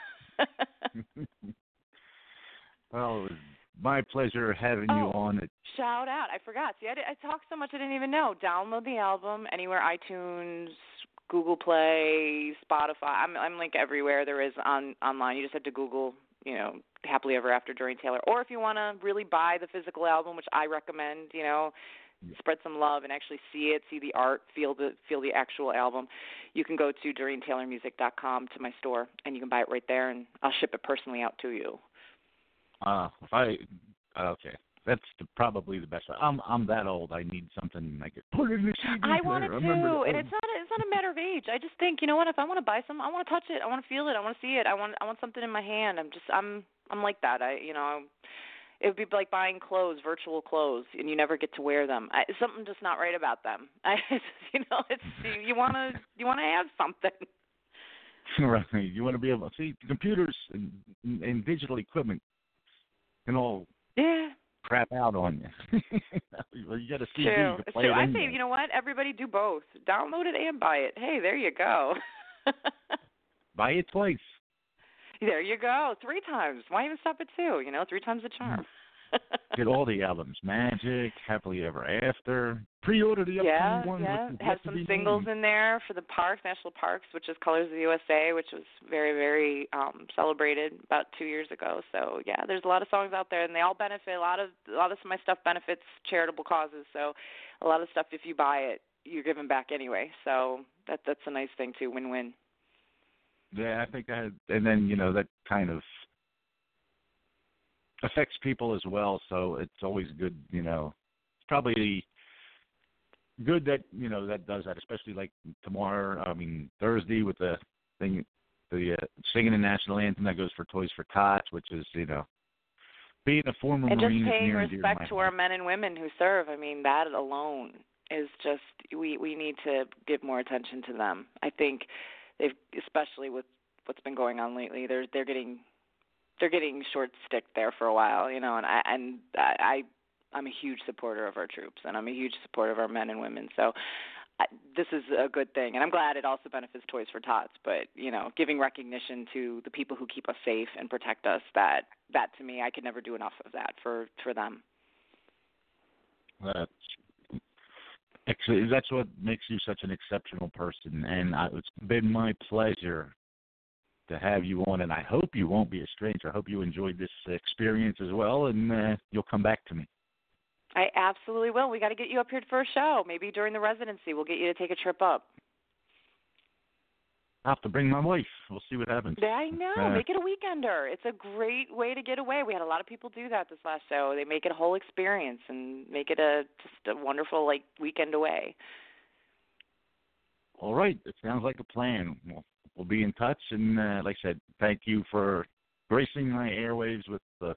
S2: Well, it was my pleasure having
S3: oh,
S2: you on. It.
S3: Shout out. I forgot. See, I, did, I talked so much I didn't even know. Download the album anywhere, iTunes, Google Play, Spotify. I'm I'm like everywhere there is on online. You just have to Google, you know, Happily Ever After Doreen Taylor. Or if you want to really buy the physical album, which I recommend, you know, spread some love and actually see it, see the art, feel the feel the actual album, you can go to doreen taylor music dot com to my store, and you can buy it right there, and I'll ship it personally out to you.
S2: Uh, if I okay, that's the, probably the best. I'm I'm that old. I need something I could put in the C D
S3: I
S2: player.
S3: want it
S2: I
S3: too,
S2: remember
S3: and it's not a, it's not a matter of age. I just think, you know what? If I want to buy some, I want to touch it. I want to feel it. I want to see it. I want I want something in my hand. I'm just I'm I'm like that. I you know. It would be like buying clothes, virtual clothes, and you never get to wear them. I, something just not right about them. I, you know, it's you, you want to you want to have something.
S2: Right. You want to be able to see computers and, and digital equipment can all
S3: yeah.
S2: crap out on you. Well, you got a C D
S3: True.
S2: to
S3: It's
S2: play
S3: true.
S2: it
S3: I
S2: anyway.
S3: say, you know what? Everybody do both. Download it and buy it. Hey, there you go.
S2: Buy it twice.
S3: There you go. Three times. Why even stop at two? You know, three times the charm.
S2: Get all the albums. Magic, Happily Ever After. Pre-order the
S3: Yeah,
S2: upcoming one.
S3: yeah.
S2: Which is
S3: Have
S2: yet to
S3: some
S2: be
S3: singles
S2: named.
S3: in there for the parks, national parks, which is Colors of the U S A, which was very, very um, celebrated about two years ago. So yeah, there's a lot of songs out there, and they all benefit. A lot of a lot of my stuff benefits charitable causes. So a lot of stuff, if you buy it, you're giving back anyway. So that that's a nice thing too. Win-win.
S2: Yeah, I think I had, and then, you know, that kind of affects people as well, so it's always good, you know, it's probably good that, you know, that does that, especially like tomorrow, I mean, Thursday with the thing, the uh, singing the national anthem that goes for Toys for Tots, which is, you know, being a former
S3: And just
S2: Marine is
S3: paying
S2: near and dear to
S3: respect
S2: my
S3: to our
S2: heart.
S3: men and women who serve. I mean, that alone is just, we, we need to give more attention to them. I think they've, especially with what's been going on lately, they're they're getting they're getting short stick there for a while, you know, and I and I I'm a huge supporter of our troops, and I'm a huge supporter of our men and women. So I, this is a good thing, and I'm glad it also benefits Toys for Tots. But you know, giving recognition to the people who keep us safe and protect us, that that to me, I could never do enough of that for for them.
S2: That's actually, that's what makes you such an exceptional person, and I, it's been my pleasure to have you on, and I hope you won't be a stranger. I hope you enjoyed this experience as well, and uh, you'll come back to me.
S3: I absolutely will. We got to get you up here for a show. Maybe during the residency, we'll get you to take a trip up.
S2: I'll have to bring my wife. We'll see what happens.
S3: I know.
S2: Uh,
S3: Make it a weekender. It's a great way to get away. We had a lot of people do that this last show. They make it a whole experience and make it a just a wonderful like weekend away.
S2: All right. It sounds like a plan. We'll, we'll be in touch. And uh, like I said, thank you for gracing my airwaves with uh,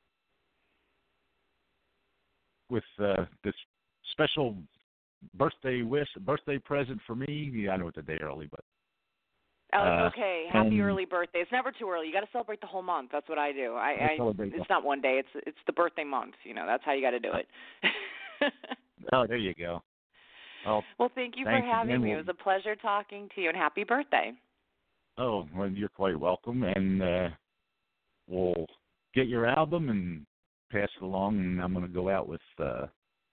S2: with uh, this special birthday wish, birthday present for me. Yeah, I know it's a day early, but.
S3: Oh,
S2: Uh,
S3: it's okay. Happy
S2: and,
S3: early birthday. It's never too early. You got to celebrate the whole month. That's what I do. I, I
S2: celebrate
S3: it's not one day. It's it's the birthday month. You know, that's how you got to do it.
S2: Oh, there you go. Well,
S3: well, thank you
S2: thanks
S3: for having
S2: again.
S3: me.
S2: We'll,
S3: It was a pleasure talking to you, and happy birthday.
S2: Oh, well, you're quite welcome, and uh, we'll get your album and pass it along, and I'm going to go out with uh,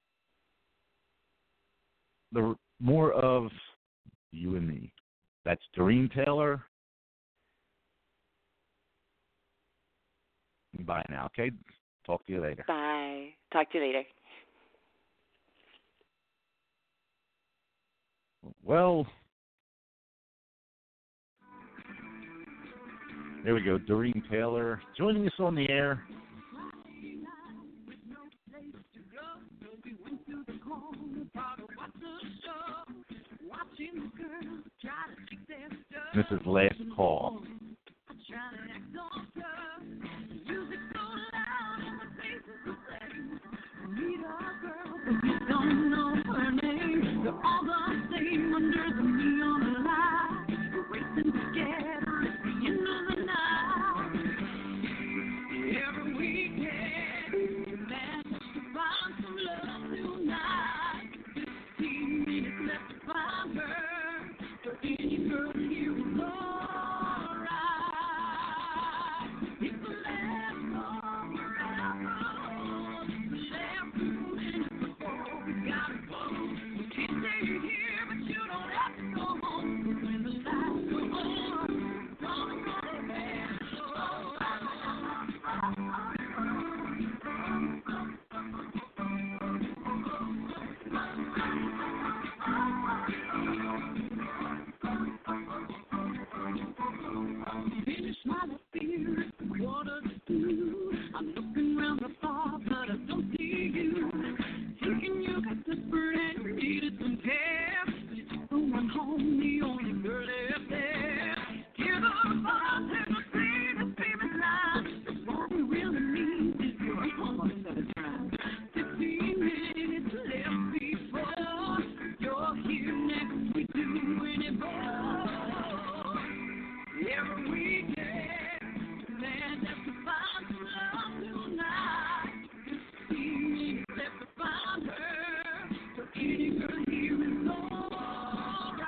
S2: the more of You and Me. That's Doreen Taylor. Bye now, okay? Talk to you later.
S3: Bye. Talk to you later.
S2: Well, there we go. Doreen Taylor joining us on the air. This is Last Call.
S4: Don't know her name. They're all the same under the neon light. We're racing together at the end of the night. Every weekend, manage to find some love tonight. Fifteen minutes left to find her. For any girl here is alright. It's the last call forever. It's the last two minutes before we gotta go. We can't stay here, but you don't have to go home. When the lights go on, gonna go to bed. Finish my fear, what to do? I'm looking around the bar, but I don't see you. Thinking you got desperate and needed some care. You took the one home, the only girl left there. Hear the bartender say the famous line. That's what we really need is your home at a time. Fifteen minutes left before you're here next. We doing it more. Every weekend, man, just to find some love tonight. Fifteen minutes left to find her. So any girl here is alright.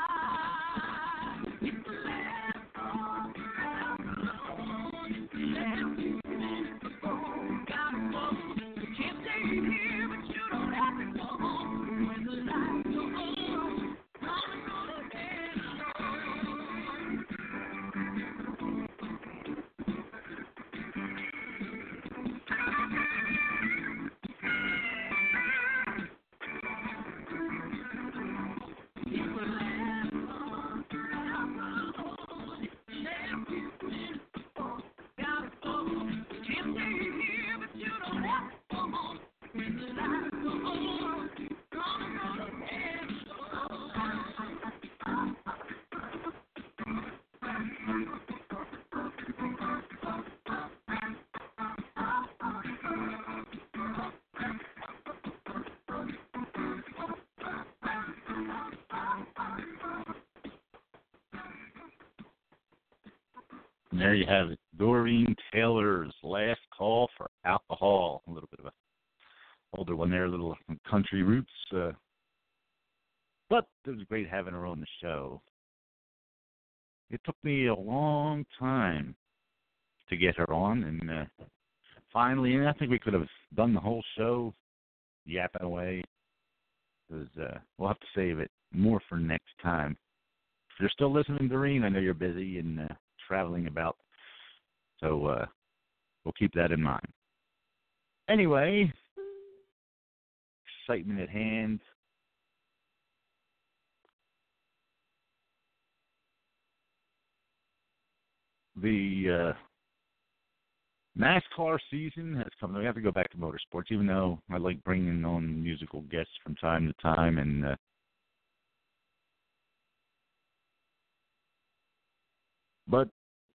S4: It's the last call forever. It's the last few minutes before we gotta go. You can't stay here, but you don't have to go home. When the lights go on, gonna go to bed alone.
S2: And there you have it. Doreen Taylor's Last Call for Alcohol. A little bit of a older one there, a little country roots. Uh, but it was great having her on the show. It took me a long time to get her on, and uh, finally, and I think we could have done the whole show yapping away. Because uh, we'll have to save it more for next time. If you're still listening, Doreen, I know you're busy and uh, traveling about, so uh, we'll keep that in mind. Anyway, excitement at hand. The uh, NASCAR season has come. We have to go back to motorsports, even though I like bringing on musical guests from time to time. And uh,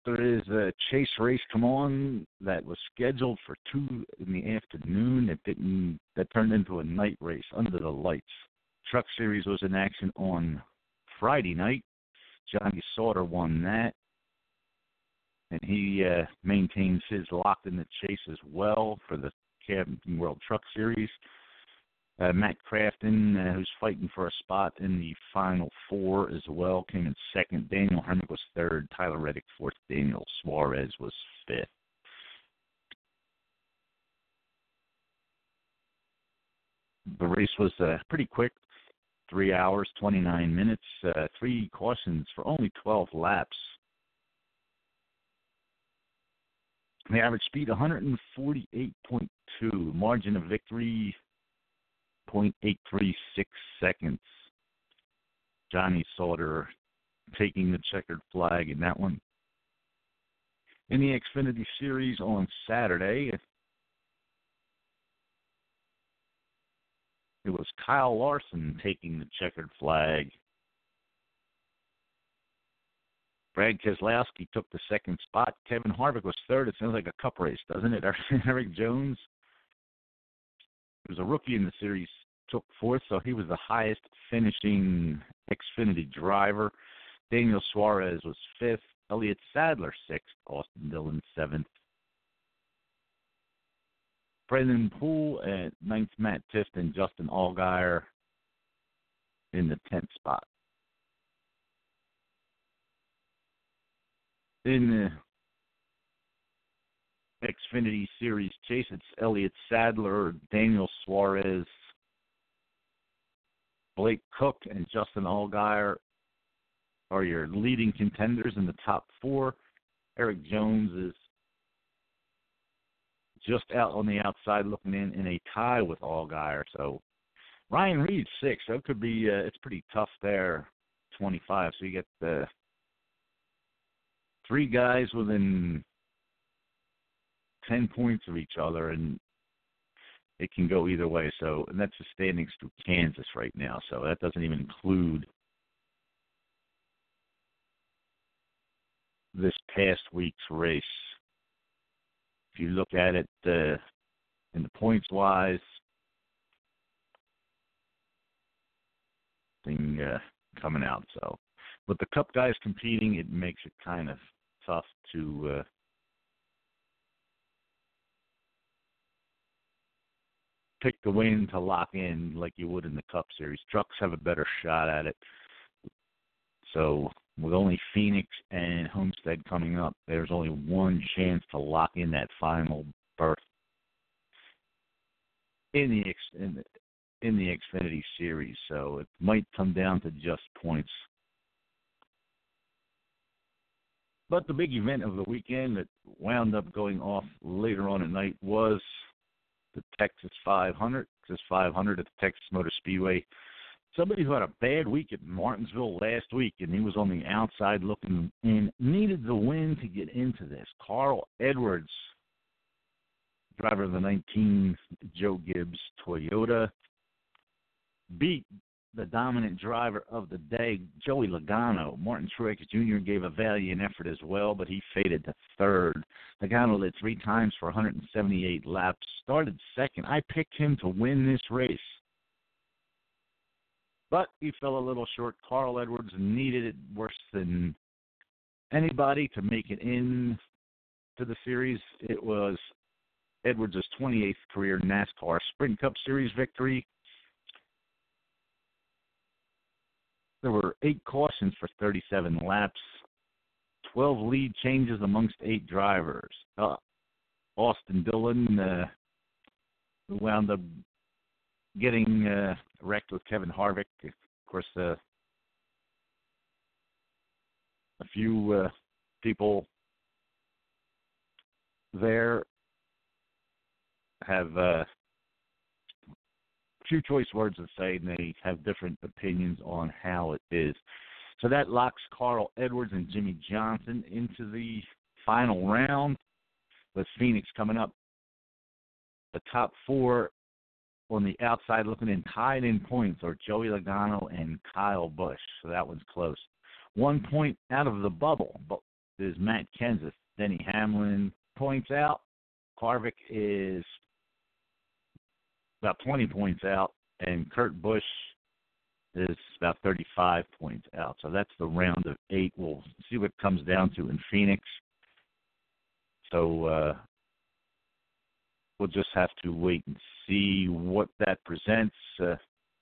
S2: There is a chase race come on that was scheduled for two in the afternoon. That didn't. That turned into a night race under the lights. Truck Series was in action on Friday night. Johnny Sauter won that, and he uh, maintains his lock in the chase as well for the Camping World Truck Series. Uh, Matt Crafton, uh, who's fighting for a spot in the Final Four as well, came in second. Daniel Hermick was third. Tyler Reddick fourth. Daniel Suarez was fifth. The race was uh, pretty quick, three hours, twenty-nine minutes, uh, three cautions for only twelve laps. The average speed, one forty-eight point two. Margin of victory, zero point eight three six seconds. Johnny Sauter taking the checkered flag in that one. In the Xfinity Series on Saturday, it was Kyle Larson taking the checkered flag. Brad Keselowski took the second spot. Kevin Harvick was third. It sounds like a cup race, doesn't it? Eric Jones, who was a rookie in the series, took fourth, so he was the highest finishing Xfinity driver. Daniel Suarez was fifth. Elliott Sadler sixth. Austin Dillon seventh. Brendan Poole at ninth. Matt Tifft and Justin Allgaier in the tenth spot. In the Xfinity Series chase, it's Elliott Sadler, Daniel Suarez, Blake Cook, and Justin Allgaier are your leading contenders in the top four. Eric Jones is just out on the outside looking in in a tie with Allgaier. So Ryan Reed, six. That could be, uh, it's pretty tough there, twenty-five. So you get the uh, three guys within ten points of each other, and it can go either way. So, and that's the standings through Kansas right now. So that doesn't even include this past week's race. If you look at it uh, in the points-wise, thing uh, coming out. So, with the Cup guys competing, it makes it kind of tough to uh, pick the win to lock in like you would in the Cup Series. Trucks have a better shot at it. So with only Phoenix and Homestead coming up, there's only one chance to lock in that final berth in the in the, in the Xfinity Series. So it might come down to just points. But the big event of the weekend that wound up going off later on at night was the Texas five hundred. Texas five hundred at the Texas Motor Speedway. Somebody who had a bad week at Martinsville last week, and he was on the outside looking in, needed the win to get into this. Carl Edwards, driver of the nineteen Joe Gibbs Toyota, beat the dominant driver of the day, Joey Logano. Martin Truex Junior gave a valiant effort as well, but he faded to third. Logano led three times for one hundred seventy-eight laps, started second. I picked him to win this race, but he fell a little short. Carl Edwards needed it worse than anybody to make it in to the series. It was Edwards' twenty-eighth career NASCAR Sprint Cup Series victory. There were eight cautions for thirty-seven laps, twelve lead changes amongst eight drivers. Uh, Austin Dillon, uh, who wound up getting uh, wrecked with Kevin Harvick. Of course, uh, a few uh, people there have uh, few choice words to say, and they have different opinions on how it is. So that locks Carl Edwards and Jimmy Johnson into the final round, with Phoenix coming up. The top four on the outside looking in, tied in points, are Joey Logano and Kyle Busch. So that one's close. One point out of the bubble. But is Matt Kenseth. Denny Hamlin points out. Harvick is about twenty points out, and Kurt Busch is about thirty-five points out. So that's the round of eight. We'll see what it comes down to in Phoenix. So uh, we'll just have to wait and see what that presents. Uh,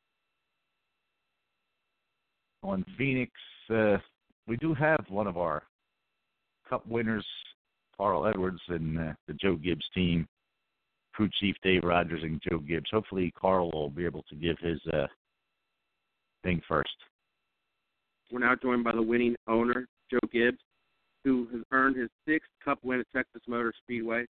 S2: on Phoenix, uh, we do have one of our Cup winners, Carl Edwards, and uh, the Joe Gibbs team, crew chief Dave Rogers and Joe Gibbs. Hopefully Carl will be able to give his uh, thing first.
S5: We're now joined by the winning owner, Joe Gibbs, who has earned his sixth Cup win at Texas Motor Speedway.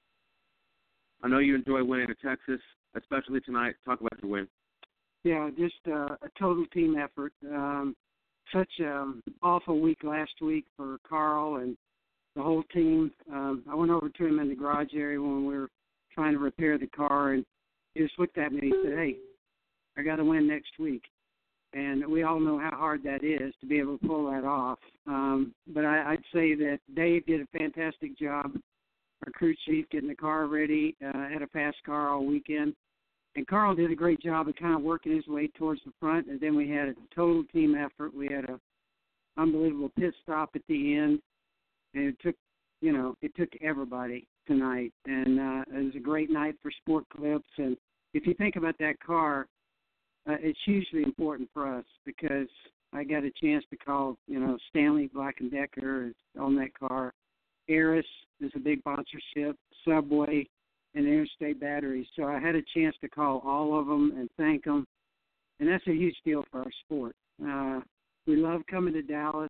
S5: I know you enjoy winning at Texas, especially tonight. Talk about your win.
S6: Yeah, just uh, a total team effort. Um, such an awful week last week for Carl and the whole team. Um, I went over to him in the garage area when we were trying to repair the car, and he just looked at me and he said, "Hey, I got to win next week." And we all know how hard that is to be able to pull that off. Um, but I, I'd say that Dave did a fantastic job, our crew chief, getting the car ready, uh, had a fast car all weekend. And Carl did a great job of kind of working his way towards the front, and then we had a total team effort. We had an unbelievable pit stop at the end, and it took, you know, it took everybody tonight. And uh, it was a great night for Sport Clips. And if you think about that car, uh, it's hugely important for us because I got a chance to call, you know, Stanley Black and Decker is on that car. Eris is a big sponsorship, Subway, and Interstate Batteries. So I had a chance to call all of them and thank them, and that's a huge deal for our sport. Uh, we love coming to Dallas.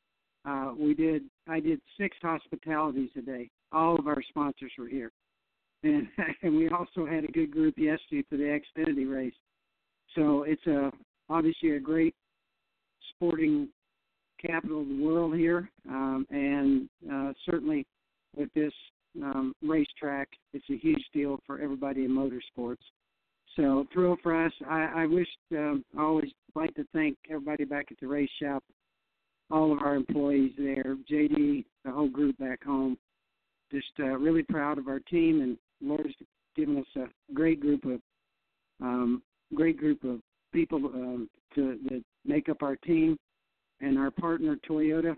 S6: Uh, we did. I did six hospitalities a day. All of our sponsors were here, and and we also had a good group yesterday for the Xfinity race. So it's a obviously a great sporting capital of the world here, um, and uh, certainly with this um, racetrack, it's a huge deal for everybody in motorsports. So thrilled for us. I, I wish um, I always like to thank everybody back at the race shop, all of our employees there, J D, the whole group back home. Just uh, really proud of our team, and Lord's given us a great group of um, great group of people um, to that make up our team, and our partner Toyota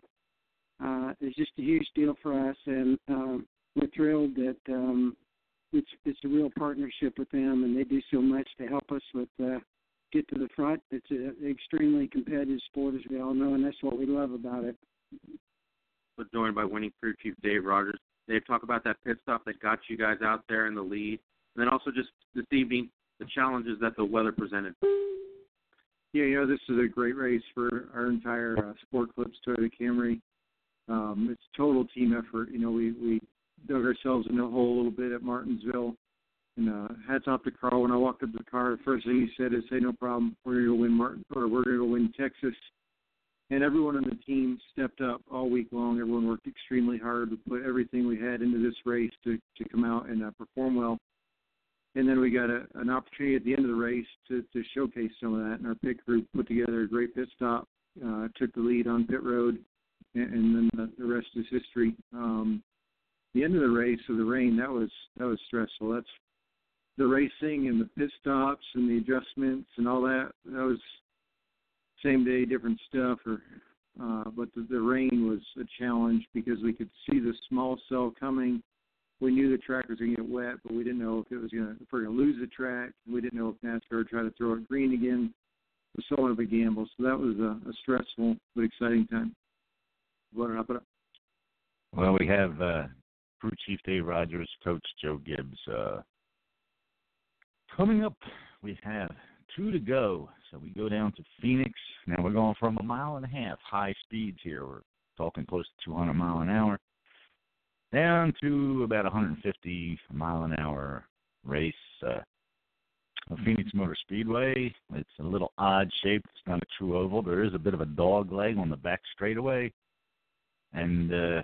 S6: uh, is just a huge deal for us, and um, we're thrilled that um, it's it's a real partnership with them, and they do so much to help us with uh, get to the front. It's an extremely competitive sport, as we all know, and that's what we love about it.
S5: We're joined by winning crew chief Dave Rogers. Dave, talk about that pit stop that got you guys out there in the lead, and then also just this evening, the challenges that the weather presented.
S7: Yeah, you know, this is a great race for our entire uh, Sport Clips Toyota Camry. Um, it's a total team effort. You know, we, we dug ourselves in a hole a little bit at Martinsville. And uh, hats off to Carl. When I walked up to the car, the first thing he said is, "Hey, no problem. We're going to go win Martin, or we're going to go win Texas." And everyone on the team stepped up all week long. Everyone worked extremely hard. We put everything we had into this race to, to come out and uh, perform well. And then we got a, an opportunity at the end of the race to, to showcase some of that. And our pit group put together a great pit stop, uh, took the lead on pit road, and, and then the, the rest is history. Um, the end of the race with the rain, that was that was stressful. That's the racing and the pit stops and the adjustments and all that. That was same day, different stuff. Or, uh, but the, the rain was a challenge because we could see the small cell coming. We knew the track was going to get wet, but we didn't know if it was going to, if we we're going to lose the track. We didn't know if NASCAR would try to throw it green again. It was somewhat of a gamble. So that was a, a stressful but exciting time. Want to wrap it up?
S2: Well, we have uh, crew chief Dave Rogers, coach Joe Gibbs. Uh, coming up, we have two to go. So we go down to Phoenix. Now we're going from a mile and a half high speeds here. We're talking close to two hundred mile an hour. Down to about one hundred fifty mile an hour race. Uh, Phoenix Motor Speedway. It's a little odd shape. It's not a true oval. There is a bit of a dog leg on the back straightaway. And uh,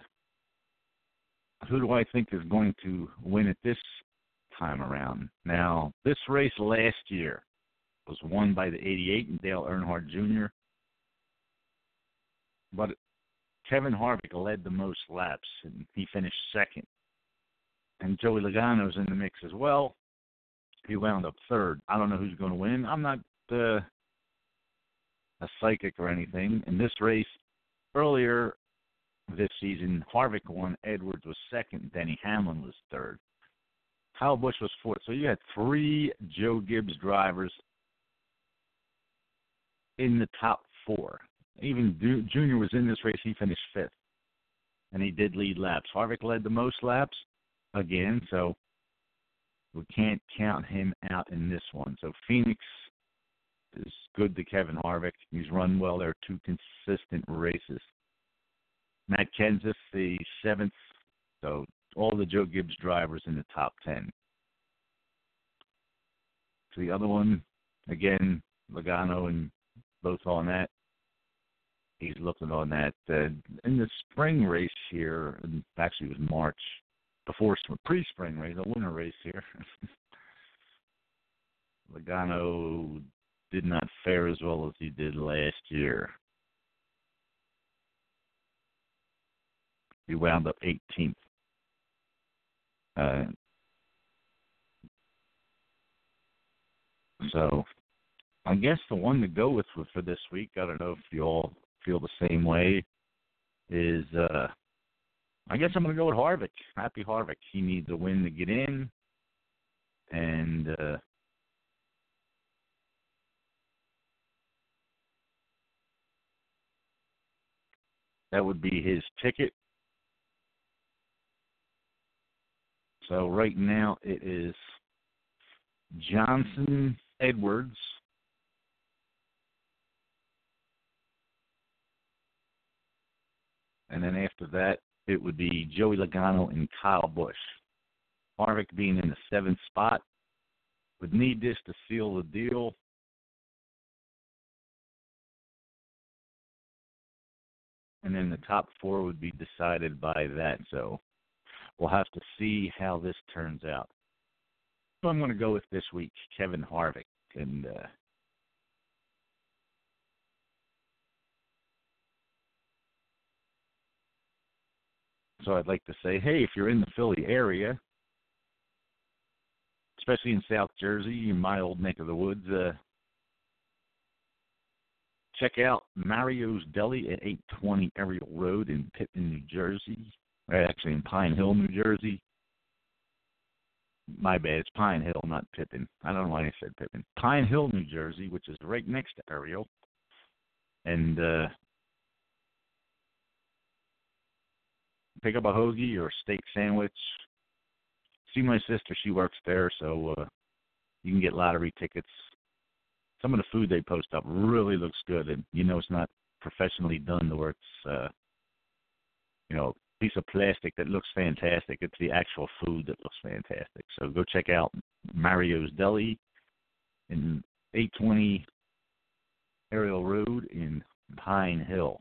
S2: who do I think is going to win it this time around? Now, this race last year was won by the eighty-eight and Dale Earnhardt Junior But Kevin Harvick led the most laps, and he finished second. And Joey Logano's in the mix as well. He wound up third. I don't know who's going to win. I'm not uh, a psychic or anything. In this race, earlier this season, Harvick won, Edwards was second, Denny Hamlin was third. Kyle Busch was fourth. So you had three Joe Gibbs drivers in the top four. Even du- Junior was in this race. He finished fifth, and he did lead laps. Harvick led the most laps again, so we can't count him out in this one. So Phoenix is good to Kevin Harvick. He's run well. They're two consistent races. Matt Kenseth, the seventh. So all the Joe Gibbs drivers in the top ten. So the other one, again, Logano and both on that. He's looking on that. Uh, in the spring race here, actually it was March, before pre-spring race, a winter race here. Logano did not fare as well as he did last year. He wound up eighteenth. Uh, so I guess the one to go with for this week, I don't know if you all feel the same way, is uh, I guess I'm going to go with Harvick. Happy Harvick. He needs a win to get in. And uh, that would be his ticket. So right now it is Johnson, Edwards, and then after that it would be Joey Logano and Kyle Busch. Harvick being in the seventh spot would need this to seal the deal. And then the top four would be decided by that. So we'll have to see how this turns out. So I'm going to go with this week, Kevin Harvick. And uh, so I'd like to say, hey, if you're in the Philly area, especially in South Jersey, in my old neck of the woods, uh, check out Mario's Deli at eight twenty Ariel Road in Pittman, New Jersey. Actually in Pine Hill, New Jersey. My bad, it's Pine Hill, not Pippin. I don't know why I said Pippin. Pine Hill, New Jersey, which is right next to Ariel. And uh, pick up a hoagie or a steak sandwich. See my sister, she works there, so uh, you can get lottery tickets. Some of the food they post up really looks good, and you know it's not professionally done to where it's, uh, you know, piece of plastic that looks fantastic. It's the actual food that looks fantastic. So go check out Mario's Deli in eight twenty Ariel Road in Pine Hill.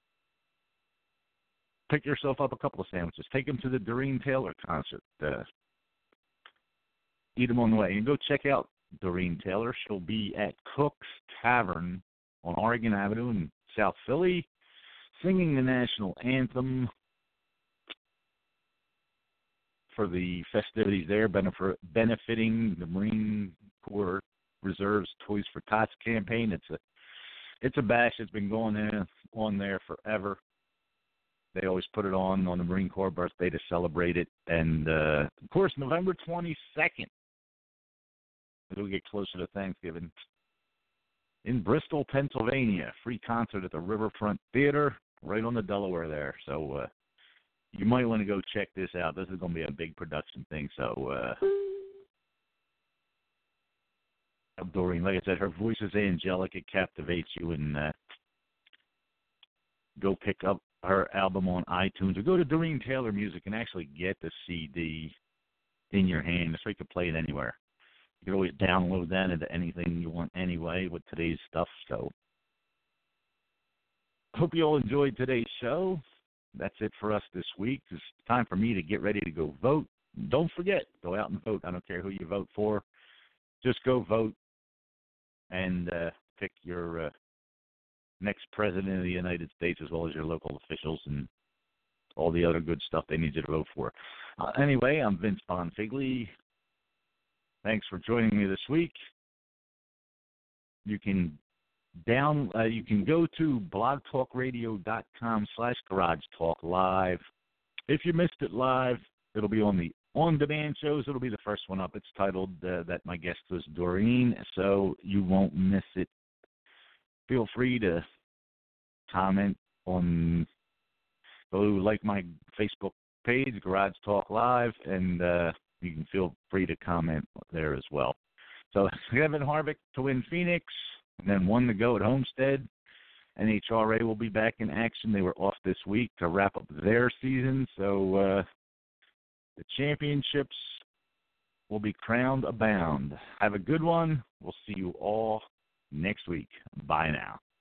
S2: Pick yourself up a couple of sandwiches. Take them to the Doreen Taylor concert. Uh, eat them on the way. And go check out Doreen Taylor. She'll be at Cook's Tavern on Oregon Avenue in South Philly singing the national anthem for the festivities there, benefiting the Marine Corps Reserve's Toys for Tots campaign. It's a it's a bash that's been going in, on there forever. They always put it on on the Marine Corps birthday to celebrate it. And, uh, of course, November twenty-second, as we get closer to Thanksgiving, in Bristol, Pennsylvania, free concert at the Riverfront Theater right on the Delaware there. So, uh, you might want to go check this out. This is going to be a big production thing. So, uh, Doreen, like I said, her voice is angelic. It captivates you. And uh, go pick up her album on iTunes or go to Doreen Taylor Music and actually get the C D in your hand so you can play it anywhere. You can always download that into anything you want anyway with today's stuff. So, hope you all enjoyed today's show. That's it for us this week. It's time for me to get ready to go vote. Don't forget, go out and vote. I don't care who you vote for. Just go vote and uh, pick your uh, next president of the United States, as well as your local officials and all the other good stuff they need you to vote for. Uh, anyway, I'm Vince Bonfigley. Thanks for joining me this week. You can down. Uh, you can go to blogtalkradio.com slash Garage Talk Live. If you missed it live, it'll be on the on-demand shows. It'll be the first one up. It's titled uh, that my guest was Doreen, so you won't miss it. Feel free to comment on, go like my Facebook page, Garage Talk Live, and uh, you can feel free to comment there as well. So Kevin Harvick to win Phoenix, and then one to go at Homestead. N H R A will be back in action. They were off this week to wrap up their season, so uh, the championships will be crowned abound. Have a good one. We'll see you all next week. Bye now.